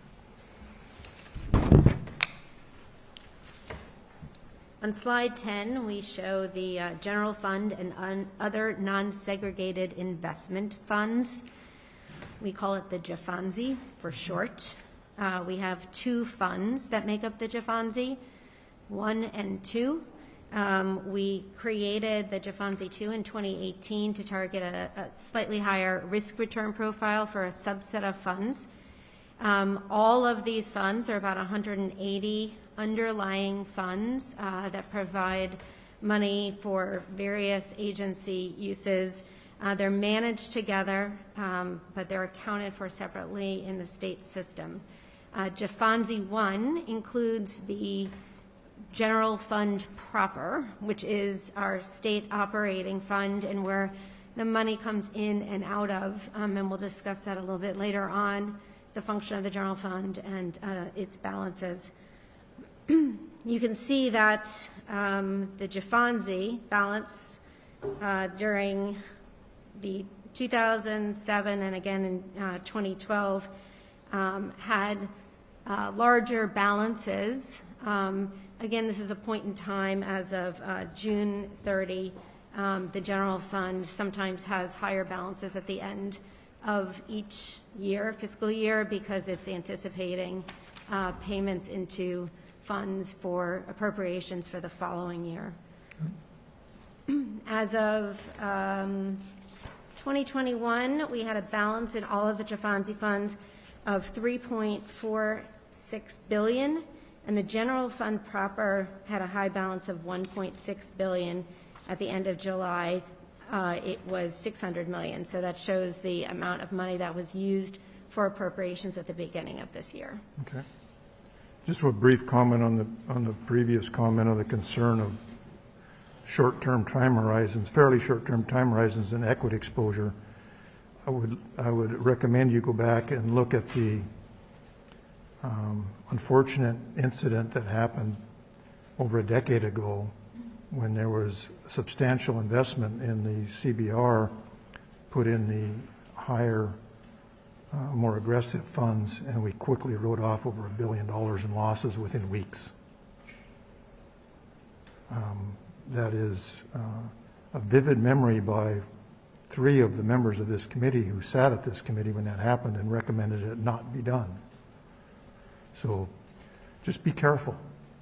On slide ten, we show the uh, general fund and un- other non-segregated investment funds. We call it the JFANZI for short. Uh, we have two funds that make up the JFANZI, one and two. Um, we created the JFANZI two in twenty eighteen to target a, a slightly higher risk return profile for a subset of funds. Um, all of these funds are about one hundred eighty underlying funds uh, that provide money for various agency uses. Uh, they're managed together, um, but they're accounted for separately in the state system. Uh, JFANZI one includes the general fund proper, which is our state operating fund and where the money comes in and out of, um, and we'll discuss that a little bit later on, the function of the general fund and uh, its balances. You can see that um, the JFANZI balance uh, during the two thousand seven and again in uh, twenty twelve um, had uh, larger balances. Um, again, this is a point in time as of uh, June thirtieth. Um, the general fund sometimes has higher balances at the end of each year, fiscal year, because it's anticipating uh, payments into funds for appropriations for the following year. As of um, twenty twenty-one, we had a balance in all of the JFANZI funds of three point four six billion dollars, and the general fund proper had a high balance of one point six billion dollars. At the end of July, uh, it was six hundred million dollars. So that shows the amount of money that was used for appropriations at the beginning of this year. Okay. Just a brief comment on the on the previous comment of the concern of short-term time horizons, fairly short-term time horizons and equity exposure. I would I would recommend you go back and look at the um, unfortunate incident that happened over a decade ago when there was substantial investment in the C B R put in the higher, uh, more aggressive funds, and we quickly wrote off over a billion dollars in losses within weeks. Um, that is uh, a vivid memory by three of the members of this committee who sat at this committee when that happened and recommended it not be done. So just be careful.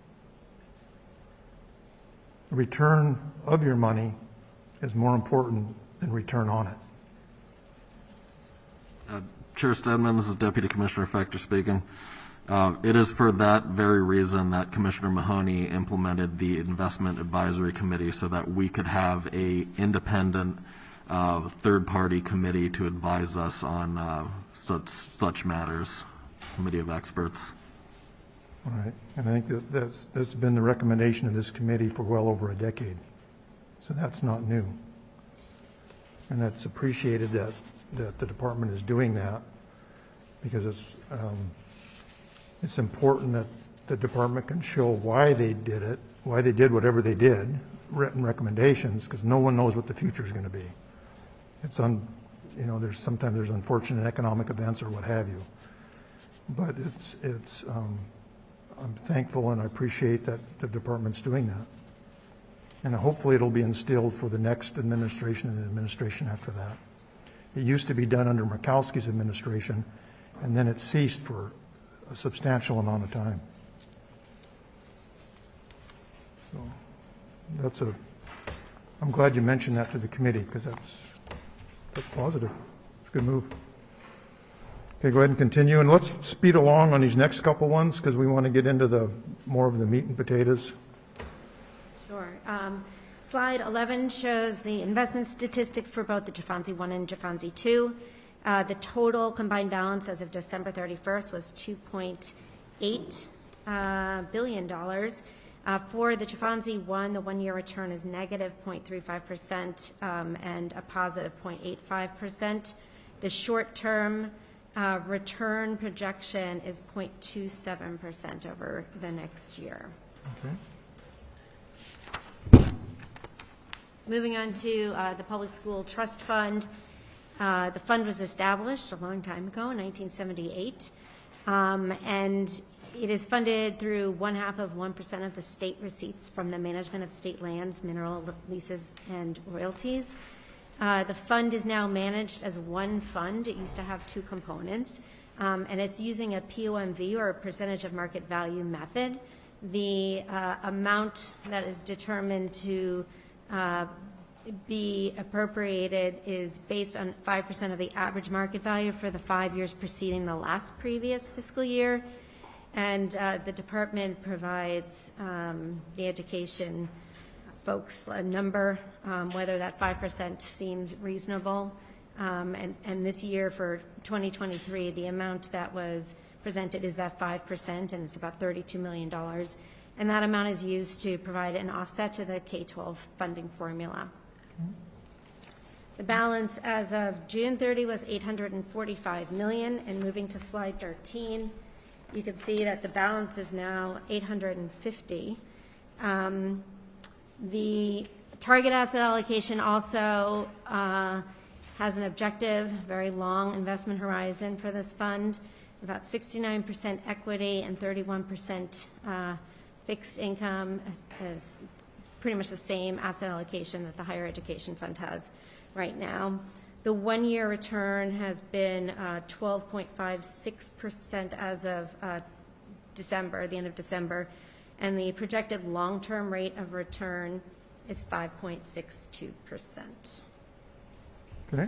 The return of your money is more important than return on it. Uh, Chair Stedman, this is Deputy Commissioner Fector speaking. Uh, it is for that very reason that Commissioner Mahoney implemented the Investment Advisory Committee so that we could have a independent uh, third-party committee to advise us on uh, such such matters, committee of experts. All right, and I think that that's, that's been the recommendation of this committee for well over a decade. So that's not new. And that's appreciated that, that the department is doing that, because it's, um, it's important that the department can show why they did it, why they did whatever they did, written recommendations, because no one knows what the future is going to be. It's un, you know, there's sometimes there's unfortunate economic events or what have you. But it's, it's, um, I'm thankful and I appreciate that the department's doing that. And hopefully it'll be instilled for the next administration and the administration after that. It used to be done under Murkowski's administration, and then it ceased for a substantial amount of time. So that's a, I'm glad you mentioned that to the committee, because that's, that's positive. It's a good move. Okay, go ahead and continue, and let's speed along on these next couple ones because we want to get into the more of the meat and potatoes. Sure. Um, slide eleven shows the investment statistics for both the Jafonzi one and Jafonzi two. Uh, the total combined balance as of December thirty-first was two point eight uh, billion dollars. Uh, for the Jafonzi one, the one-year return is negative zero point three five percent um, and a positive zero point eight five percent. The short-term uh, return projection is zero point two seven percent over the next year. Okay. Moving on to uh, the Public School Trust Fund. Uh, the fund was established a long time ago in nineteen seventy-eight, um, and it is funded through one half of one percent of the state receipts from the management of state lands, mineral leases, and royalties. Uh, the fund is now managed as one fund. It used to have two components, um, and it's using a P O M V, or a percentage of market value method. The uh, amount that is determined to uh, be appropriated is based on five percent of the average market value for the five years preceding the last previous fiscal year. And uh, the department provides um, the education folks a number, um, whether that five percent seems reasonable. Um, and, and this year for twenty twenty-three, the amount that was presented is that five percent, and it's about thirty-two million dollars. And that amount is used to provide an offset to the K twelve funding formula. The balance as of June thirtieth was eight hundred forty-five million dollars, and moving to slide thirteen, you can see that the balance is now eight hundred fifty. Um, the target asset allocation also uh, has an objective, very long investment horizon for this fund, about sixty-nine percent equity and thirty-one percent uh, fixed income, as, as pretty much the same asset allocation that the higher education fund has right now. The one-year return has been uh, twelve point five six percent as of uh, December, the end of December, and the projected long-term rate of return is five point six two percent. Okay.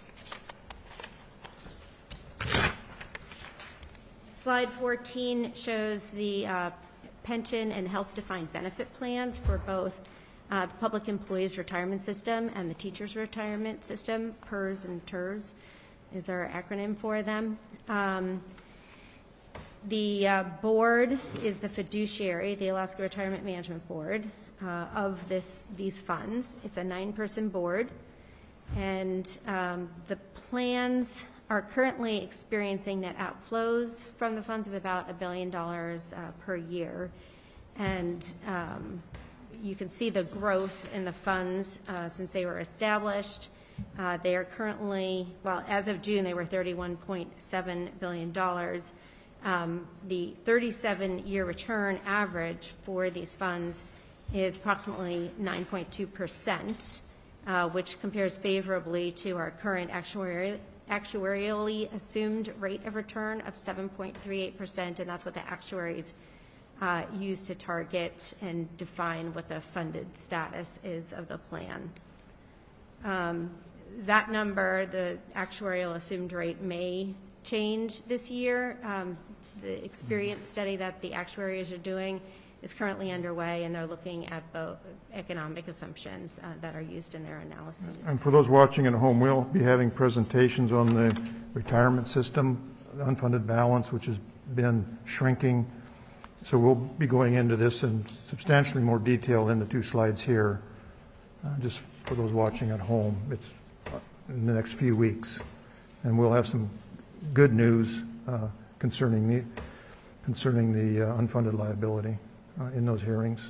Slide fourteen shows the uh, pension and health defined benefit plans for both Uh, the Public Employees Retirement System and the Teachers Retirement System. P E R S and T E R S is our acronym for them. Um, the uh, board is the fiduciary, the Alaska Retirement Management Board, uh, of this these funds. It's a nine-person board, and um, the plans are currently experiencing net outflows from the funds of about a billion dollars uh, per year, and um, you can see the growth in the funds uh, since they were established. Uh, they are currently, well, as of June, they were thirty-one point seven billion dollars. Um, the thirty-seven year return average for these funds is approximately nine point two percent, uh, which compares favorably to our current actuarial, actuarially assumed rate of return of seven point three eight percent, and that's what the actuaries uh, use to target and define what the funded status is of the plan. Um, that number, the actuarial assumed rate, may change this year. Um, the experience study that the actuaries are doing is currently underway, and they're looking at both economic assumptions uh, that are used in their analysis. And for those watching at home, we'll be having presentations on the retirement system, the unfunded balance, which has been shrinking. So we'll be going into this in substantially more detail in the two slides here. Uh, just for those watching at home, it's in the next few weeks. And we'll have some good news uh, concerning the, concerning the uh, unfunded liability uh, in those hearings.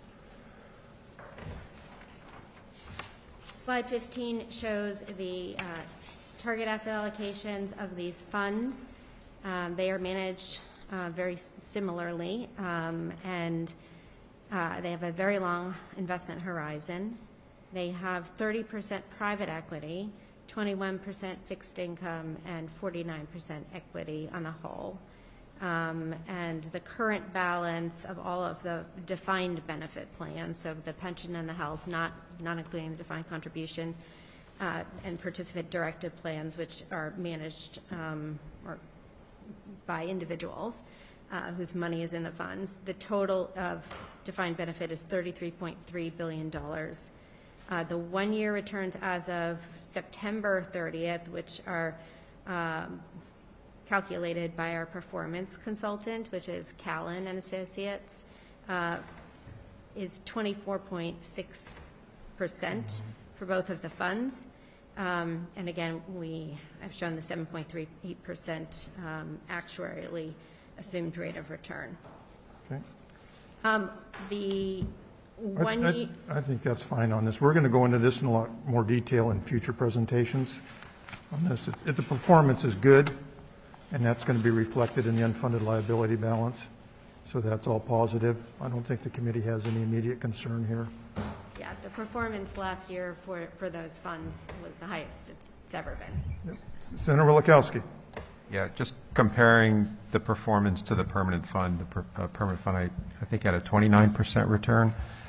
Slide fifteen shows the uh, target asset allocations of these funds. Um, they are managed uh, very similarly, um, and uh, they have a very long investment horizon. They have thirty percent private equity, twenty-one percent fixed income, and forty-nine percent equity on the whole. Um, and the current balance of all of the defined benefit plans, so the pension and the health, not, not including the defined contribution, uh, and participant directed plans, which are managed um, or by individuals uh, whose money is in the funds. The total of defined benefit is thirty-three point three billion dollars. Uh, the one-year returns as of September thirtieth, which are um, calculated by our performance consultant, which is Callan and Associates, uh, is twenty-four point six percent for both of the funds. Um, and again, we have shown the seven point three eight percent um, actuarially assumed rate of return. Okay. Um, the one I, year, I, I think that's fine on this. We're going to go into this in a lot more detail in future presentations on this. It, it, the performance is good, and that's going to be reflected in the unfunded liability balance. So that's all positive. I don't think the committee has any immediate concern here. yeah, the performance last year for, for those funds was the highest it's, it's ever been. Yep. Senator Wielechowski. Yeah, just comparing the performance to the permanent fund. The per, uh, permanent fund, I, I think, had a twenty-nine percent return.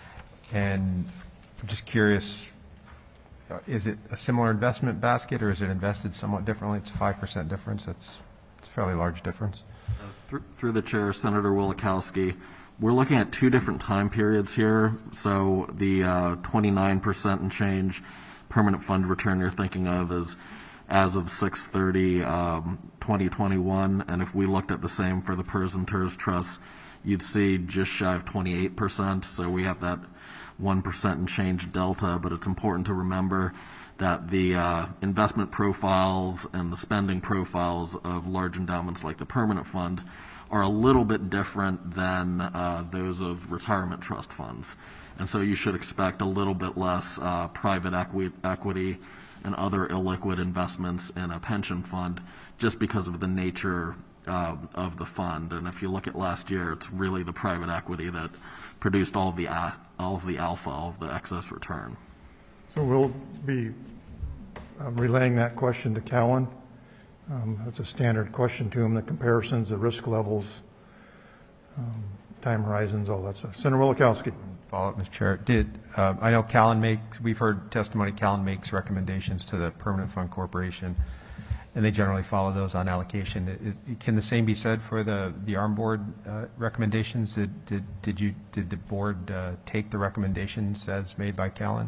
And I'm just curious, uh, is it a similar investment basket, or is it invested somewhat differently? It's a five percent difference. That's it's a fairly large difference. Uh, through, through the chair, Senator Wielechowski, we're looking at two different time periods here. So the uh, twenty-nine percent and change permanent fund return you're thinking of is as of six thirty twenty twenty-one, and if we looked at the same for the P E R S and T E R S trusts, you'd see just shy of twenty-eight percent. So we have that one percent and change delta, but it's important to remember that the uh, investment profiles and the spending profiles of large endowments like the permanent fund are a little bit different than uh, those of retirement trust funds. And so you should expect a little bit less uh, private equi- equity and other illiquid investments in a pension fund just because of the nature uh, of the fund. And if you look at last year, it's really the private equity that produced all of the, uh, all of the alpha, all of the excess return. So we'll be um, relaying that question to Callan. Um, that's a standard question to him, the comparisons, the risk levels, um, time horizons, all that stuff. Senator Wielechowski. Follow up, Mister Chair. Did uh, I know Callan makes, we've heard testimony, Callan makes recommendations to the Permanent Fund Corporation, and they generally follow those on allocation. It, can the same be said for the, the ARM board uh, recommendations? Did, did, did, you, did the board uh, take the recommendations as made by Callan?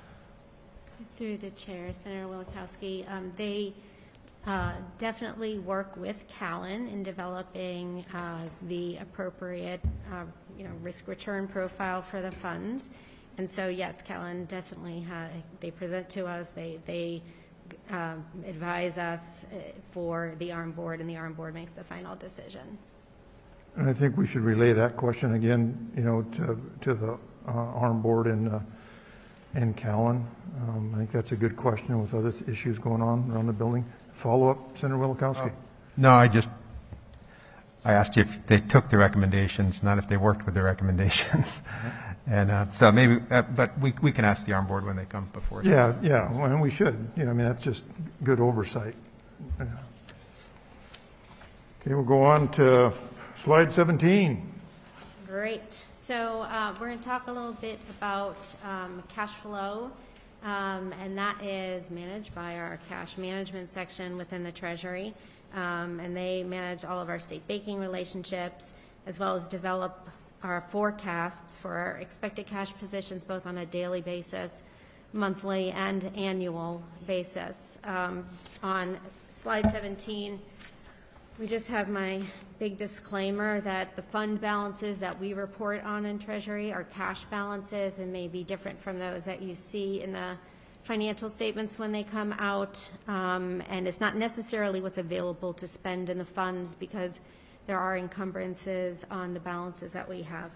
Through the chair, Senator Wielechowski, um, they uh, definitely work with Callan in developing uh, the appropriate, uh, you know, risk return profile for the funds. And so, yes, Callan definitely ha- they present to us, they they uh, advise us for the ARM board, and the ARM board makes the final decision. And I think we should relay that question again, you know, to to the uh, ARM board and uh, and Callan. Um, I think that's a good question with other issues going on around the building. Follow up, Senator Wielechowski. Oh. No, I just I asked you if they took the recommendations, not if they worked with the recommendations. And uh, so maybe, uh, but we we can ask the ARM board when they come before us. Yeah, yeah, well, and we should, you know, I mean, that's just good oversight. Yeah. Okay, we'll go on to slide seventeen. Great. So uh, we're going to talk a little bit about um, cash flow, um, and that is managed by our cash management section within the Treasury. Um, and they manage all of our state banking relationships, as well as develop our forecasts for our expected cash positions, both on a daily basis, monthly, and annual basis. Um, on slide seventeen, we just have my big disclaimer that the fund balances that we report on in Treasury are cash balances and may be different from those that you see in the financial statements when they come out, um, and it's not necessarily what's available to spend in the funds because there are encumbrances on the balances that we have.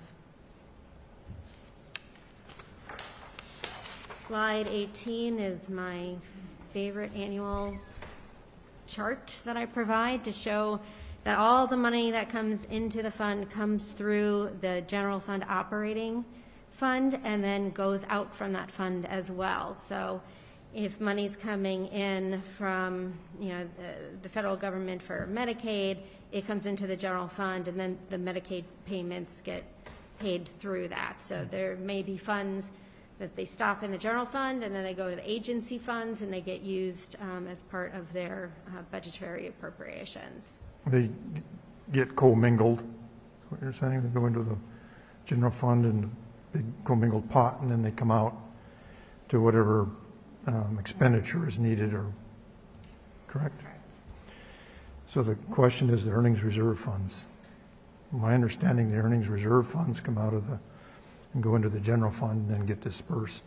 Slide eighteen is my favorite annual chart that I provide to show that all the money that comes into the fund comes through the general fund operating fund and then goes out from that fund as well. So if money's coming in from, you know, the, the federal government for Medicaid, it comes into the general fund and then the Medicaid payments get paid through that. So there may be funds that they stop in the general fund and then they go to the agency funds and they get used um, as part of their uh, budgetary appropriations. They get commingled, what you're saying, they go into the general fund and big commingled pot, and then they come out to whatever um, expenditure is needed, or correct? So the question is the earnings reserve funds. My understanding, the earnings reserve funds come out of the and go into the general fund and then get dispersed.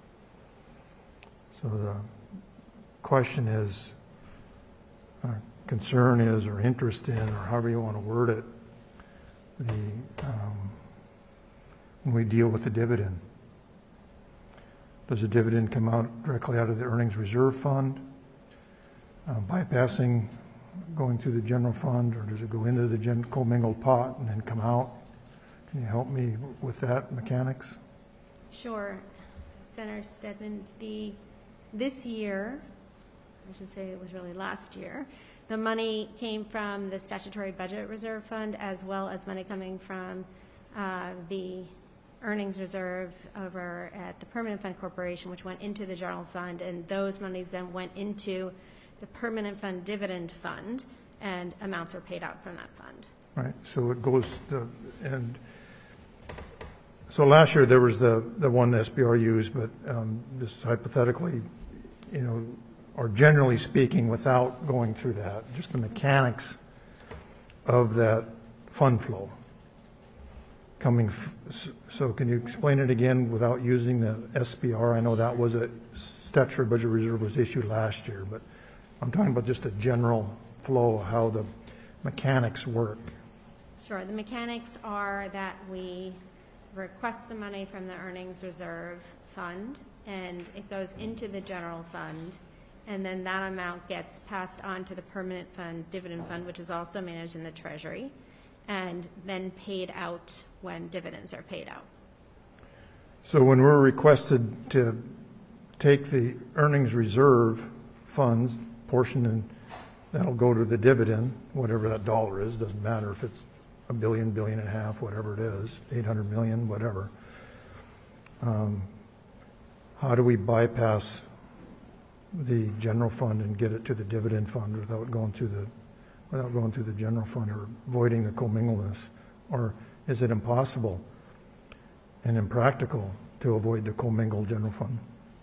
So the question is, uh, concern is, or interest in, or however you want to word it, the um, when we deal with the dividend. Does the dividend come out directly out of the earnings reserve fund, uh, bypassing going through the general fund, or does it go into the gen- commingled pot and then come out? Can you help me with that mechanics? Sure. Senator Stedman, the, this year, I should say it was really last year, the money came from the statutory budget reserve fund as well as money coming from uh, the earnings reserve over at the Permanent Fund Corporation, which went into the general fund, and those monies then went into the Permanent Fund Dividend Fund, and amounts were paid out from that fund. Right, so it goes, to, and so last year there was the, the one S B R used, but um, just hypothetically, you know, or generally speaking, without going through that, just the mechanics of that fund flow coming. F- so can you explain it again without using the S B R? I know that was a statutory budget reserve was issued last year, but I'm talking about just a general flow, how the mechanics work. Sure. The mechanics are that we request the money from the earnings reserve fund, and it goes into the general fund, and then that amount gets passed on to the Permanent Fund Dividend Fund, which is also managed in the Treasury, and then paid out when dividends are paid out. So when we're requested to take the earnings reserve funds portion, and that'll go to the dividend, whatever that dollar is, doesn't matter if it's a billion, billion and a half, whatever it is, eight hundred million, whatever. Um, how do we bypass the general fund and get it to the dividend fund without going through the without going through the general fund, or avoiding the commingledness? Or is it impossible and impractical to avoid the commingled general fund?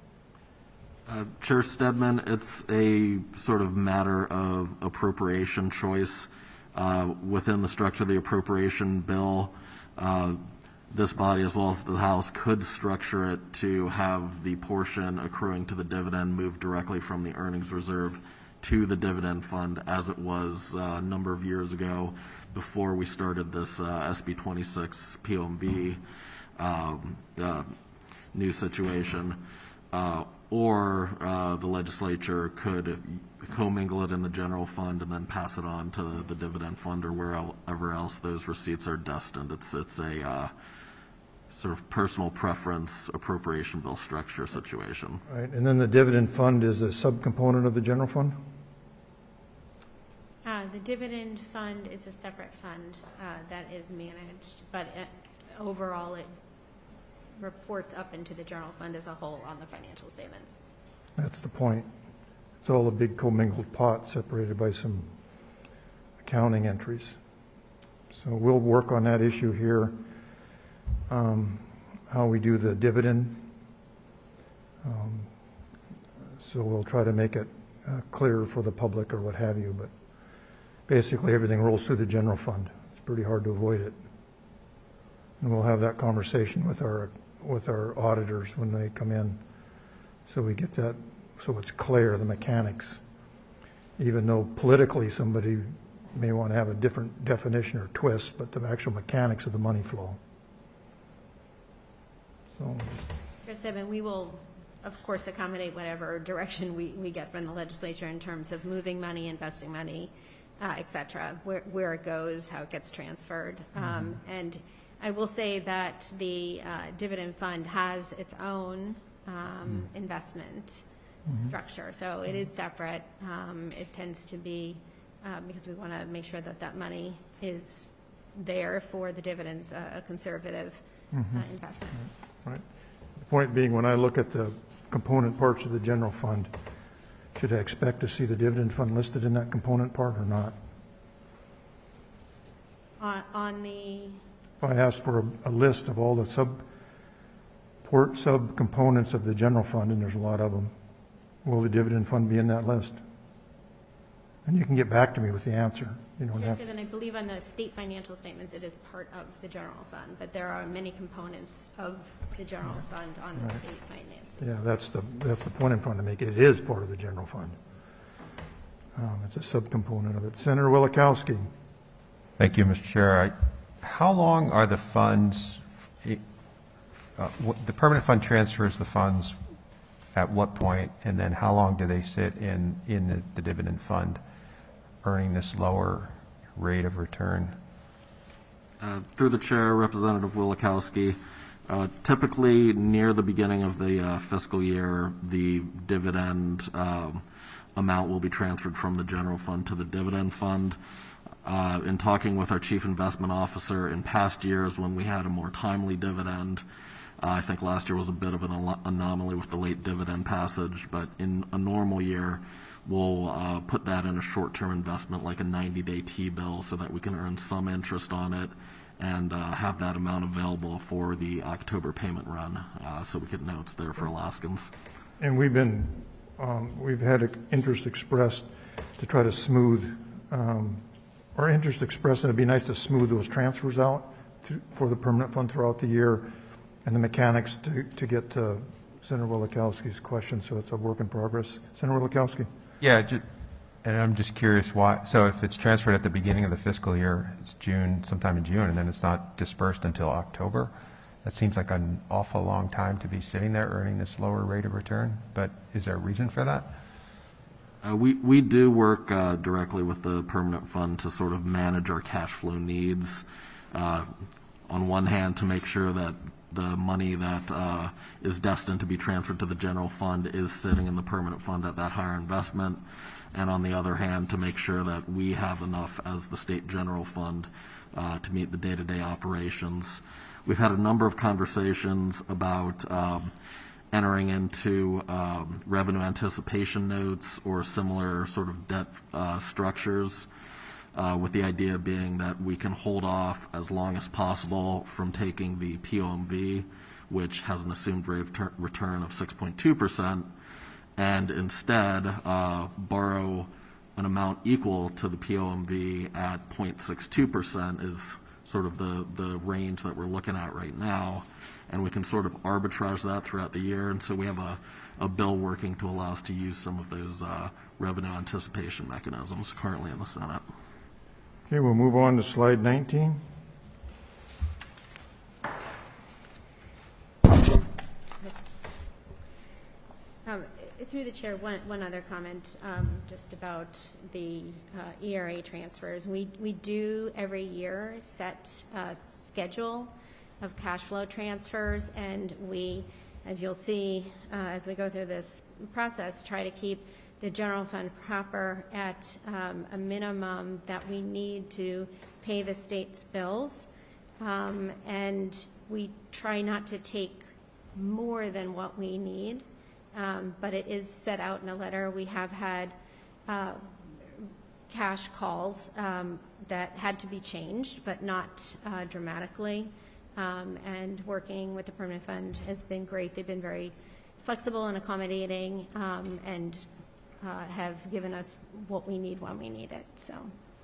Uh, Chair Stedman, it's a sort of matter of appropriation choice uh, within the structure of the appropriation bill. Uh, this body, as well as the House, could structure it to have the portion accruing to the dividend move directly from the earnings reserve to the dividend fund, as it was uh, a number of years ago before we started this uh, S B twenty-six P O M B um, uh, new situation. Uh, or uh, the legislature could commingle it in the general fund and then pass it on to the dividend fund or wherever else those receipts are destined. It's it's a uh, sort of personal preference appropriation bill structure situation. Right, and then the dividend fund is a subcomponent of the general fund? Uh, the dividend fund is a separate fund uh, that is managed, but uh, overall it reports up into the general fund as a whole on the financial statements. That's the point. It's all a big commingled pot separated by some accounting entries. So we'll work on that issue here, um, how we do the dividend. Um, so we'll try to make it uh, clearer for the public or what have you, but basically everything rolls through the general fund. It's pretty hard to avoid it. And we'll have that conversation with our with our auditors when they come in, so we get that, so it's clear, the mechanics, even though politically somebody may want to have a different definition or twist, but the actual mechanics of the money flow. So, Chris Eben, we will, of course, accommodate whatever direction we, we get from the legislature in terms of moving money, investing money, uh, et cetera, where, where it goes, how it gets transferred. Mm-hmm. Um, and I will say that the uh, dividend fund has its own um, mm. investment mm-hmm. structure. So it is separate. Um, it tends to be, um, because we want to make sure that that money is there for the dividends, uh, a conservative mm-hmm. uh, investment. Right. The point being, when I look at the component parts of the general fund, should I expect to see the dividend fund listed in that component part or not? Uh, on the... If I asked for a, a list of all the sub port subcomponents of the general fund, and there's a lot of them, will the dividend fund be in that list? And you can get back to me with the answer. You don't have. And I believe on the state financial statements, it is part of the general fund, but there are many components of the general fund on the right. state finances. Yeah, that's the that's the point I'm trying to make. It is part of the general fund. Um, it's a subcomponent of it. Senator Wielechowski. Thank you, Mister Chair. I, how long are the funds? Uh, the permanent fund transfers the funds at what point, and then how long do they sit in in the, the dividend fund, earning this lower rate of return? Uh, through the chair, Representative Wielechowski, uh, typically near the beginning of the uh, fiscal year, the dividend um, amount will be transferred from the general fund to the dividend fund. Uh, in talking with our chief investment officer in past years when we had a more timely dividend, uh, I think last year was a bit of an al- anomaly with the late dividend passage, but in a normal year, we'll uh, put that in a short-term investment like a ninety-day T-bill so that we can earn some interest on it and uh, have that amount available for the October payment run, uh, so we get notes there for Alaskans. And we've been, um, we've had interest expressed to try to smooth, um, or interest expressed, and it'd be nice to smooth those transfers out to, for the permanent fund throughout the year, and the mechanics to, to get to Senator Wielechowski's question, so it's a work in progress. Senator Wielechowski. Yeah, ju- and I'm just curious why. So if it's transferred at the beginning of the fiscal year, it's June, sometime in June, and then it's not dispersed until October, that seems like an awful long time to be sitting there earning this lower rate of return. But is there a reason for that? Uh, we, we do work uh, directly with the permanent fund to sort of manage our cash flow needs. Uh, on one hand, to make sure that the money that uh, is destined to be transferred to the general fund is sitting in the permanent fund at that higher investment. And on the other hand, to make sure that we have enough as the state general fund uh, to meet the day-to-day operations. We've had a number of conversations about um, entering into um, revenue anticipation notes or similar sort of debt uh, structures, uh, with the idea being that we can hold off as long as possible from taking the P O M V, which has an assumed rate of ter- return of six point two percent, and instead uh, borrow an amount equal to the P O M V at zero point six two percent is sort of the, the range that we're looking at right now. And we can sort of arbitrage that throughout the year. And so we have a, a bill working to allow us to use some of those uh, revenue anticipation mechanisms currently in the Senate. Okay, we'll move on to slide nineteen. Um, through the chair, one, one other comment um, just about the uh, E R A transfers. We, we do every year set a schedule of cash flow transfers, and we, as you'll see uh, as we go through this process, try to keep the general fund proper at um, a minimum that we need to pay the state's bills. Um, and we try not to take more than what we need, um, but it is set out in a letter. We have had uh, cash calls um, that had to be changed, but not uh, dramatically. Um, and working with the permanent fund has been great. They've been very flexible and accommodating, um, and uh, have given us what we need when we need it. So,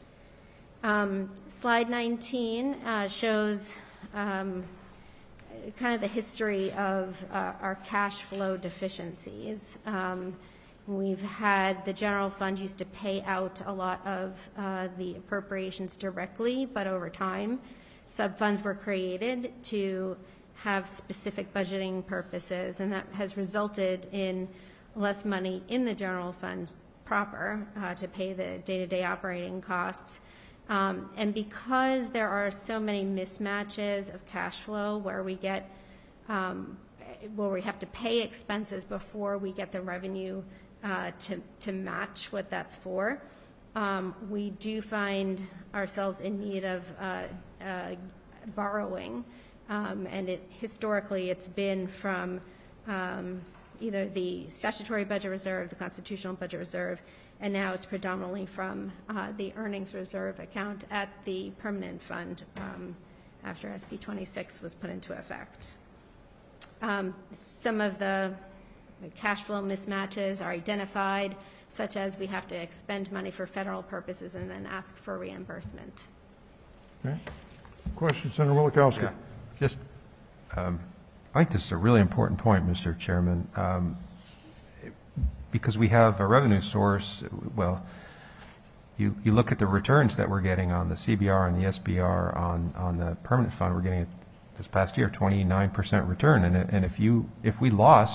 um, slide nineteen uh, shows um, kind of the history of uh, our cash flow deficiencies. Um, we've had the general fund used to pay out a lot of uh, the appropriations directly, but over time, sub-funds were created to have specific budgeting purposes, and that has resulted in less money in the general funds proper uh, to pay the day-to-day operating costs. Um, and because there are so many mismatches of cash flow where we get, um, where we have to pay expenses before we get the revenue uh, to, to match what that's for, um, we do find ourselves in need of uh, uh, borrowing. Um, and it, historically, it's been from um, either the statutory budget reserve, the constitutional budget reserve, and now it's predominantly from uh, the earnings reserve account at the permanent fund um, after S B twenty-six was put into effect. Um, some of the cash flow mismatches are identified, such as we have to expend money for federal purposes and then ask for reimbursement. Okay. Question, Senator Willikowski. Yeah. Just, um, I think this is a really important point, Mister Chairman, um, because we have a revenue source. Well, you you look at the returns that we're getting on the C B R and the S B R on on the permanent fund. We're getting this past year twenty-nine percent return, and and if you if we lost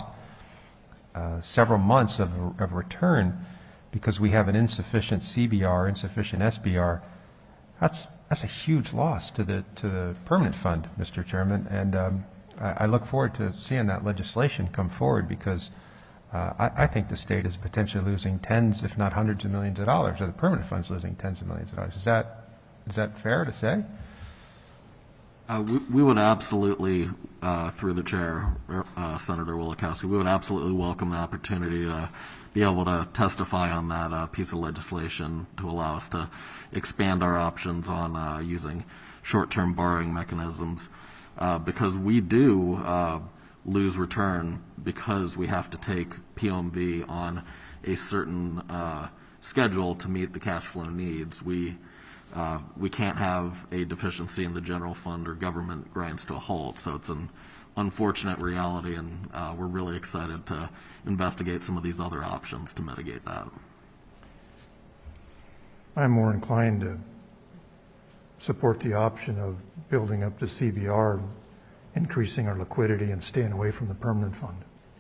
uh, several months of of return because we have an insufficient C B R, insufficient S B R, that's That's a huge loss to the to the permanent fund, Mister Chairman, and um, I, I look forward to seeing that legislation come forward because uh, I, I think the state is potentially losing tens, if not hundreds of millions of dollars, or the permanent fund's losing tens of millions of dollars. Is that is that fair to say? Uh, we, we would absolutely, uh, through the chair, uh, Senator Willikowski, we would absolutely welcome the opportunity to be able to testify on that uh, piece of legislation to allow us to expand our options on uh, using short-term borrowing mechanisms, uh, because we do uh, lose return because we have to take P O M V on a certain uh, schedule to meet the cash flow needs. We Uh, we can't have a deficiency in the general fund or government grinds to a halt. So it's an unfortunate reality, and uh, we're really excited to investigate some of these other options to mitigate that. I'm more inclined to support the option of building up the C B R, increasing our liquidity, and staying away from the permanent fund.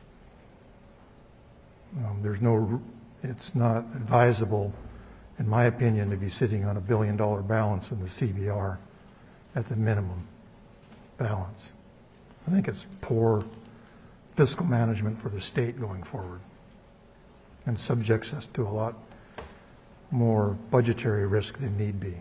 Um, there's no, it's not advisable, in my opinion, to be sitting on a billion dollar balance in the C B R at the minimum balance. I think it's poor fiscal management for the state going forward and subjects us to a lot more budgetary risk than need be.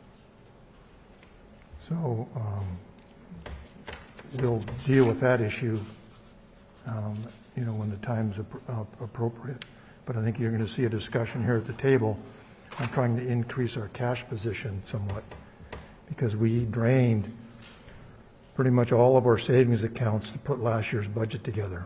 So um, we'll deal with that issue, um, you know, when the time's ap- uh, appropriate. But I think you're going to see a discussion here at the table on trying to increase our cash position somewhat, because we drained pretty much all of our savings accounts to put last year's budget together.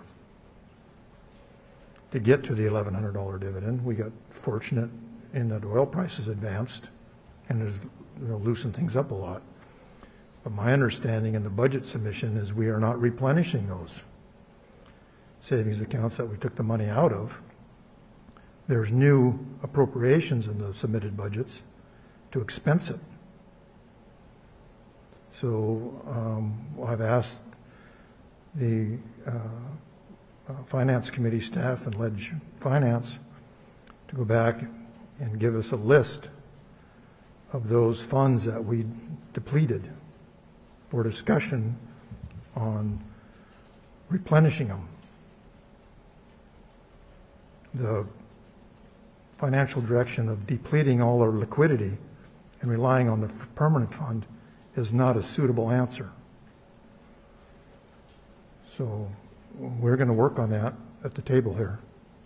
To get to the eleven hundred dollars dividend, we got fortunate in that oil prices advanced and has, you know, loosened things up a lot. But my understanding in the budget submission is we are not replenishing those savings accounts that we took the money out of. There's new appropriations in the submitted budgets to expense it. So um, I've asked the uh, uh, Finance Committee staff and Ledge Finance to go back and give us a list of those funds that we depleted for discussion on replenishing them. The financial direction of depleting all our liquidity and relying on the permanent fund is not a suitable answer. So we're going to work on that at the table here.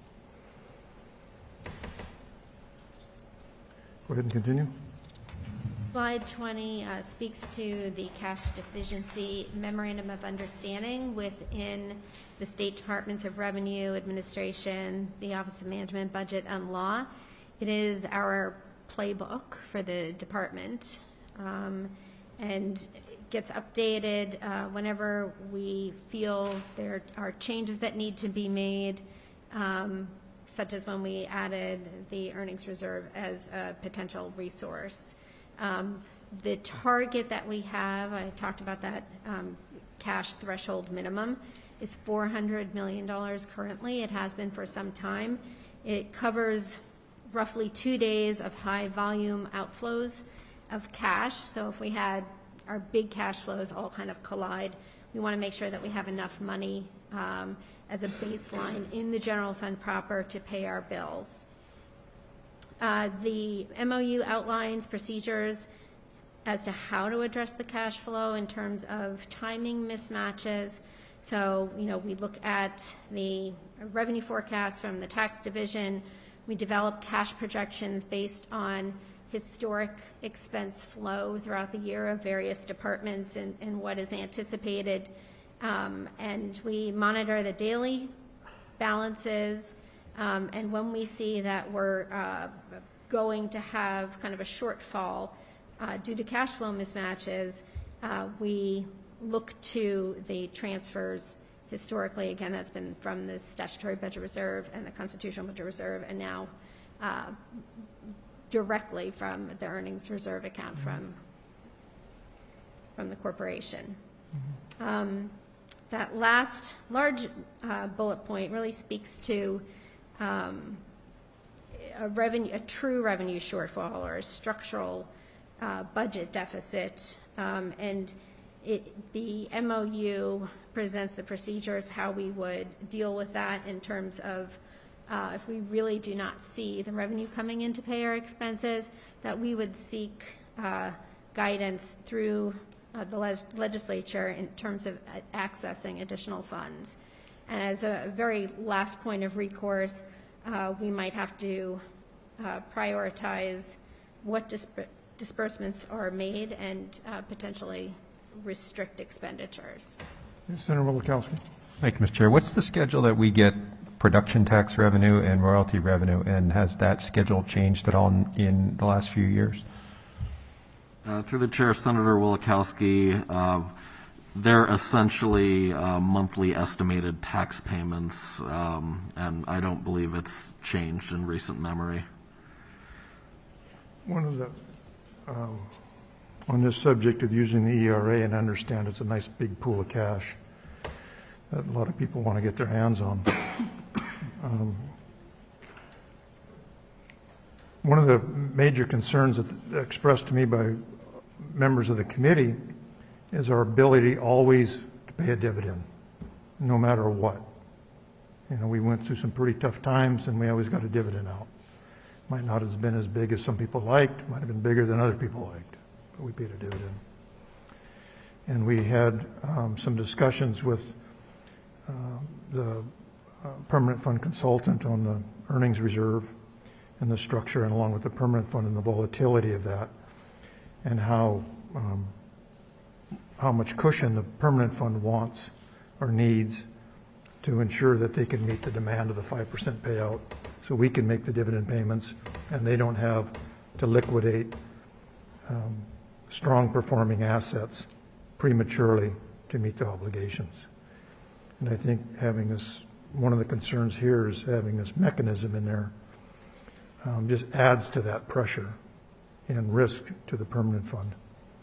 Go ahead and continue. Slide twenty uh, speaks to the cash deficiency memorandum of understanding within the State Departments of Revenue, Administration, the Office of Management, Budget, and Law. It is our playbook for the department, um, and it gets updated uh, whenever we feel there are changes that need to be made, um, such as when we added the earnings reserve as a potential resource. Um, the target that we have, I talked about that um, cash threshold minimum, is four hundred million dollars currently. It has been for some time. It covers roughly two days of high volume outflows of cash. So if we had our big cash flows all kind of collide, we want to make sure that we have enough money um, as a baseline in the general fund proper to pay our bills. Uh, the M O U outlines procedures as to how to address the cash flow in terms of timing mismatches. So, you know, we look at the revenue forecast from the tax division. We develop cash projections based on historic expense flow throughout the year of various departments and, and what is anticipated. Um, and we monitor the daily balances. Um, and when we see that we're uh, going to have kind of a shortfall uh, due to cash flow mismatches, uh, we look to the transfers historically. Again, that's been from the statutory budget reserve and the constitutional budget reserve, and now uh, directly from the earnings reserve account from, from the corporation. Mm-hmm. Um, that last large uh, bullet point really speaks to Um, a revenue, a true revenue shortfall or a structural uh, budget deficit, um, and it, the M O U presents the procedures how we would deal with that in terms of uh, if we really do not see the revenue coming in to pay our expenses, that we would seek uh, guidance through uh, the les- legislature in terms of uh, accessing additional funds. And as a very last point of recourse, uh, we might have to uh, prioritize what disp- disbursements are made and uh, potentially restrict expenditures. Senator Wielechowski. Thank you, Mister Chair. What's the schedule that we get production tax revenue and royalty revenue, and has that schedule changed at all in, in the last few years? Uh, through the chair, Senator Wielechowski, uh, they're essentially uh, monthly estimated tax payments, um, and I don't believe it's changed in recent memory. One of the, um, on this subject of using the E R A, and I understand it's a nice big pool of cash that a lot of people want to get their hands on. Um, one of the major concerns that expressed to me by members of the committee is our ability always to pay a dividend, no matter what. You know, we went through some pretty tough times, and we always got a dividend out. Might not have been as big as some people liked, might have been bigger than other people liked, but we paid a dividend. And we had um, some discussions with uh, the uh, permanent fund consultant on the earnings reserve and the structure, and along with the permanent fund and the volatility of that, and how um, how much cushion the permanent fund wants or needs to ensure that they can meet the demand of the five percent payout, so we can make the dividend payments and they don't have to liquidate um, strong performing assets prematurely to meet the obligations. And I think having this, one of the concerns here is having this mechanism in there um, just adds to that pressure and risk to the permanent fund.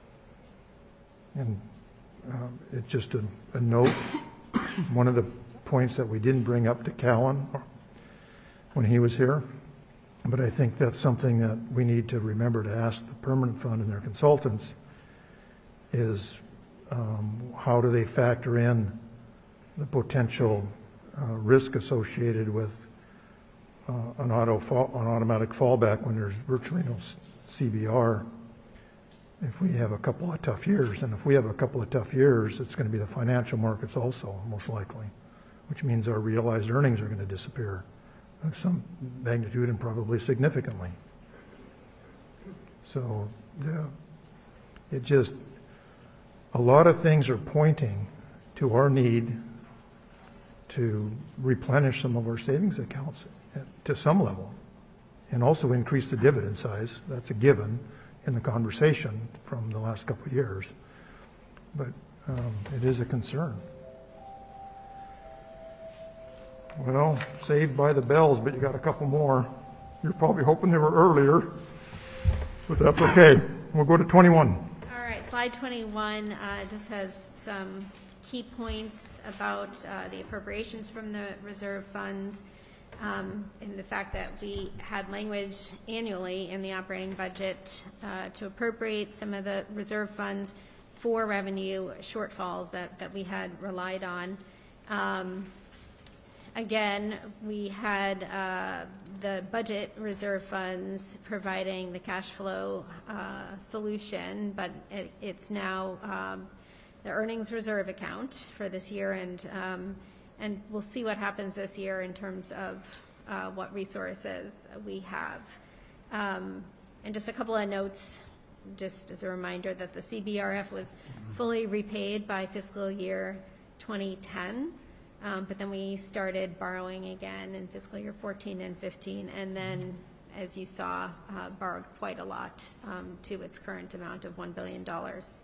And um, it's just a, a note. One of the points that we didn't bring up to Callan when he was here, but I think that's something that we need to remember to ask the permanent fund and their consultants is um, how do they factor in the potential uh, risk associated with uh, an auto fall, an automatic fallback when there's virtually no C B R if we have a couple of tough years. And if we have a couple of tough years, it's going to be the financial markets also, most likely, which means our realized earnings are going to disappear of some magnitude and probably significantly. So the, it just, a lot of things are pointing to our need to replenish some of our savings accounts to some level and also increase the dividend size. That's a given in the conversation from the last couple of years. But um, it is a concern. Well, saved by the bells, but you got a couple more. You're probably hoping they were earlier, but that's okay. We'll go to twenty-one. All right, slide twenty-one uh, just has some key points about uh, the appropriations from the reserve funds, um, and the fact that we had language annually in the operating budget uh, to appropriate some of the reserve funds for revenue shortfalls that, that we had relied on. Um, Again, we had uh, the budget reserve funds providing the cash flow uh, solution, but it, it's now um, the earnings reserve account for this year, and um, and we'll see what happens this year in terms of uh, what resources we have. Um, and just a couple of notes, just as a reminder that the C B R F was fully repaid by fiscal year twenty ten. Um, but then we started borrowing again in fiscal year fourteen and fifteen, and then, as you saw, uh, borrowed quite a lot um, to its current amount of one billion dollars.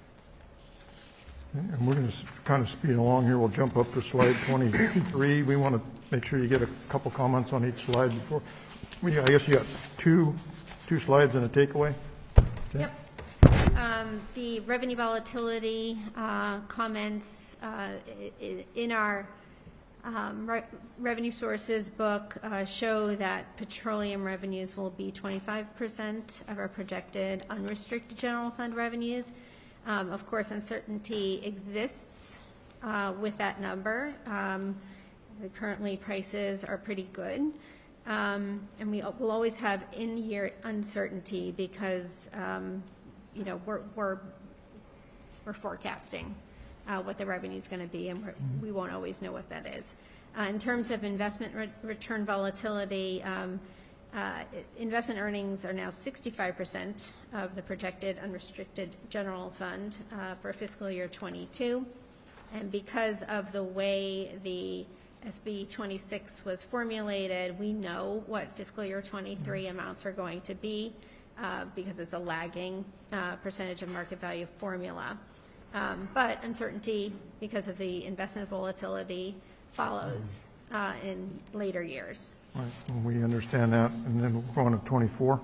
And we're going to kind of speed along here. We'll jump up to slide twenty-three. We want to make sure you get a couple comments on each slide before. We, I guess you got two, two slides and a takeaway. Okay. Yep. Um, the revenue volatility uh, comments uh, i- in our um, re- revenue sources book uh, show that petroleum revenues will be twenty-five percent of our projected unrestricted general fund revenues. Um, of course, uncertainty exists uh, with that number. Um, currently, prices are pretty good. Um, and we will always have in-year uncertainty because um, you know, we're, we're, we're forecasting uh, what the revenue is going to be, and we're, we won't always know what that is. Uh, in terms of investment re- return volatility, um, uh, investment earnings are now sixty-five percent of the projected unrestricted general fund uh, for fiscal year twenty-two. And because of the way the S B twenty-six was formulated, we know what fiscal year twenty-three amounts are going to be. Uh, because it's a lagging uh, percentage of market value formula. Um, but uncertainty, because of the investment volatility, follows uh, in later years. Right. Well, we understand that. And then we'll go on to twenty-four.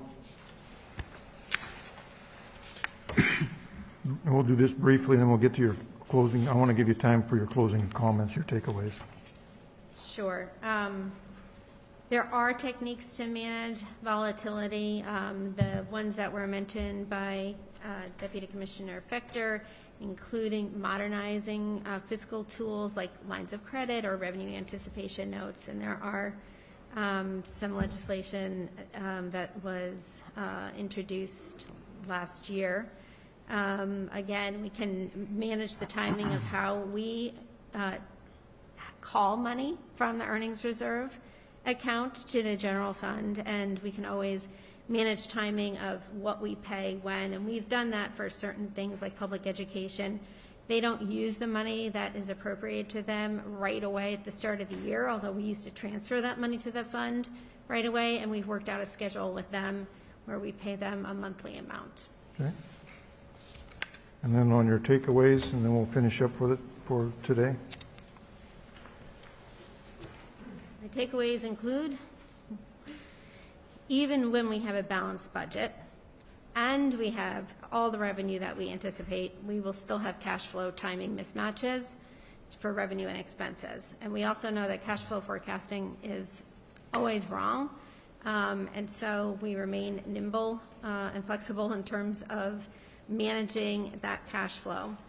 And we'll do this briefly, then we'll get to your closing. I want to give you time for your closing comments, your takeaways. Sure. Um, There are techniques to manage volatility. Um, the ones that were mentioned by uh, Deputy Commissioner Fechter, including modernizing uh, fiscal tools like lines of credit or revenue anticipation notes. And there are um, some legislation um, that was uh, introduced last year. Um, again, we can manage the timing of how we uh, call money from the earnings reserve account to the general fund, and we can always manage timing of what we pay when, and we've done that for certain things like public education. They don't use the money that is appropriated to them right away at the start of the year, although we used to transfer that money to the fund right away, and we've worked out a schedule with them where we pay them a monthly amount. Okay. And then on your takeaways, and then we'll finish up for the, for today. The takeaways include, even when we have a balanced budget and we have all the revenue that we anticipate, we will still have cash flow timing mismatches for revenue and expenses. And we also know that cash flow forecasting is always wrong. Um, and so we remain nimble uh, and flexible in terms of managing that cash flow.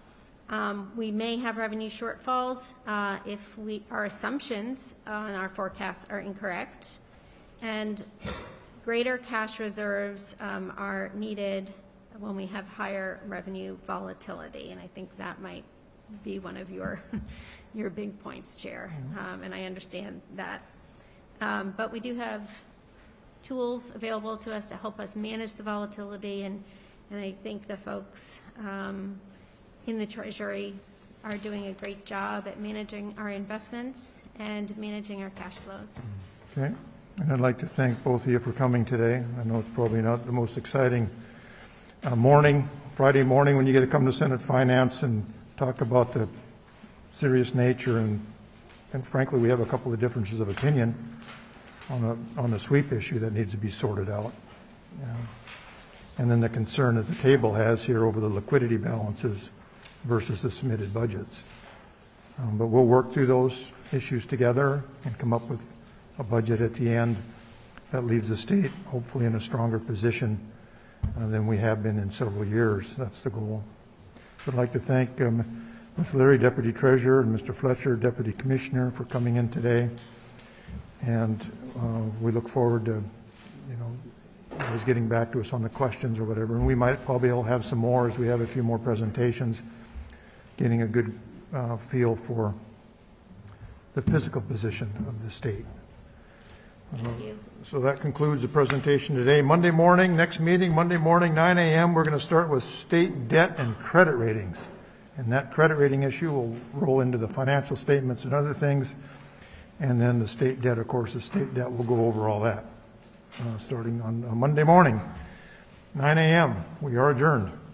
Um, We may have revenue shortfalls uh, if we, our assumptions on our forecasts are incorrect. And greater cash reserves um, are needed when we have higher revenue volatility. And I think that might be one of your, your big points, Chair. Um, And I understand that. Um, But we do have tools available to us to help us manage the volatility. And, and I think the folks um, in the Treasury are doing a great job at managing our investments and managing our cash flows. Okay, and I'd like to thank both of you for coming today. I know it's probably not the most exciting uh, morning, Friday morning, when you get to come to Senate Finance and talk about the serious nature, and, and frankly, we have a couple of differences of opinion on, a, on the sweep issue that needs to be sorted out. Yeah. And then the concern that the table has here over the liquidity balances versus the submitted budgets. Um, but we'll work through those issues together and come up with a budget at the end that leaves the state hopefully in a stronger position uh, than we have been in several years. That's the goal. So I'd like to thank um, Miz Leary, Deputy Treasurer, and Mister Fletcher, Deputy Commissioner, for coming in today. And uh, we look forward to, you know, always getting back to us on the questions or whatever. And we might probably will have some more as we have a few more presentations, getting a good uh, feel for the fiscal position of the state. Thank you. So that concludes the presentation today. Monday morning, next meeting, Monday morning, nine A M, we're going to start with state debt and credit ratings. And that credit rating issue will roll into the financial statements and other things. And then the state debt, of course, the state debt will go over all that, uh, starting on uh, Monday morning, nine A M We are adjourned.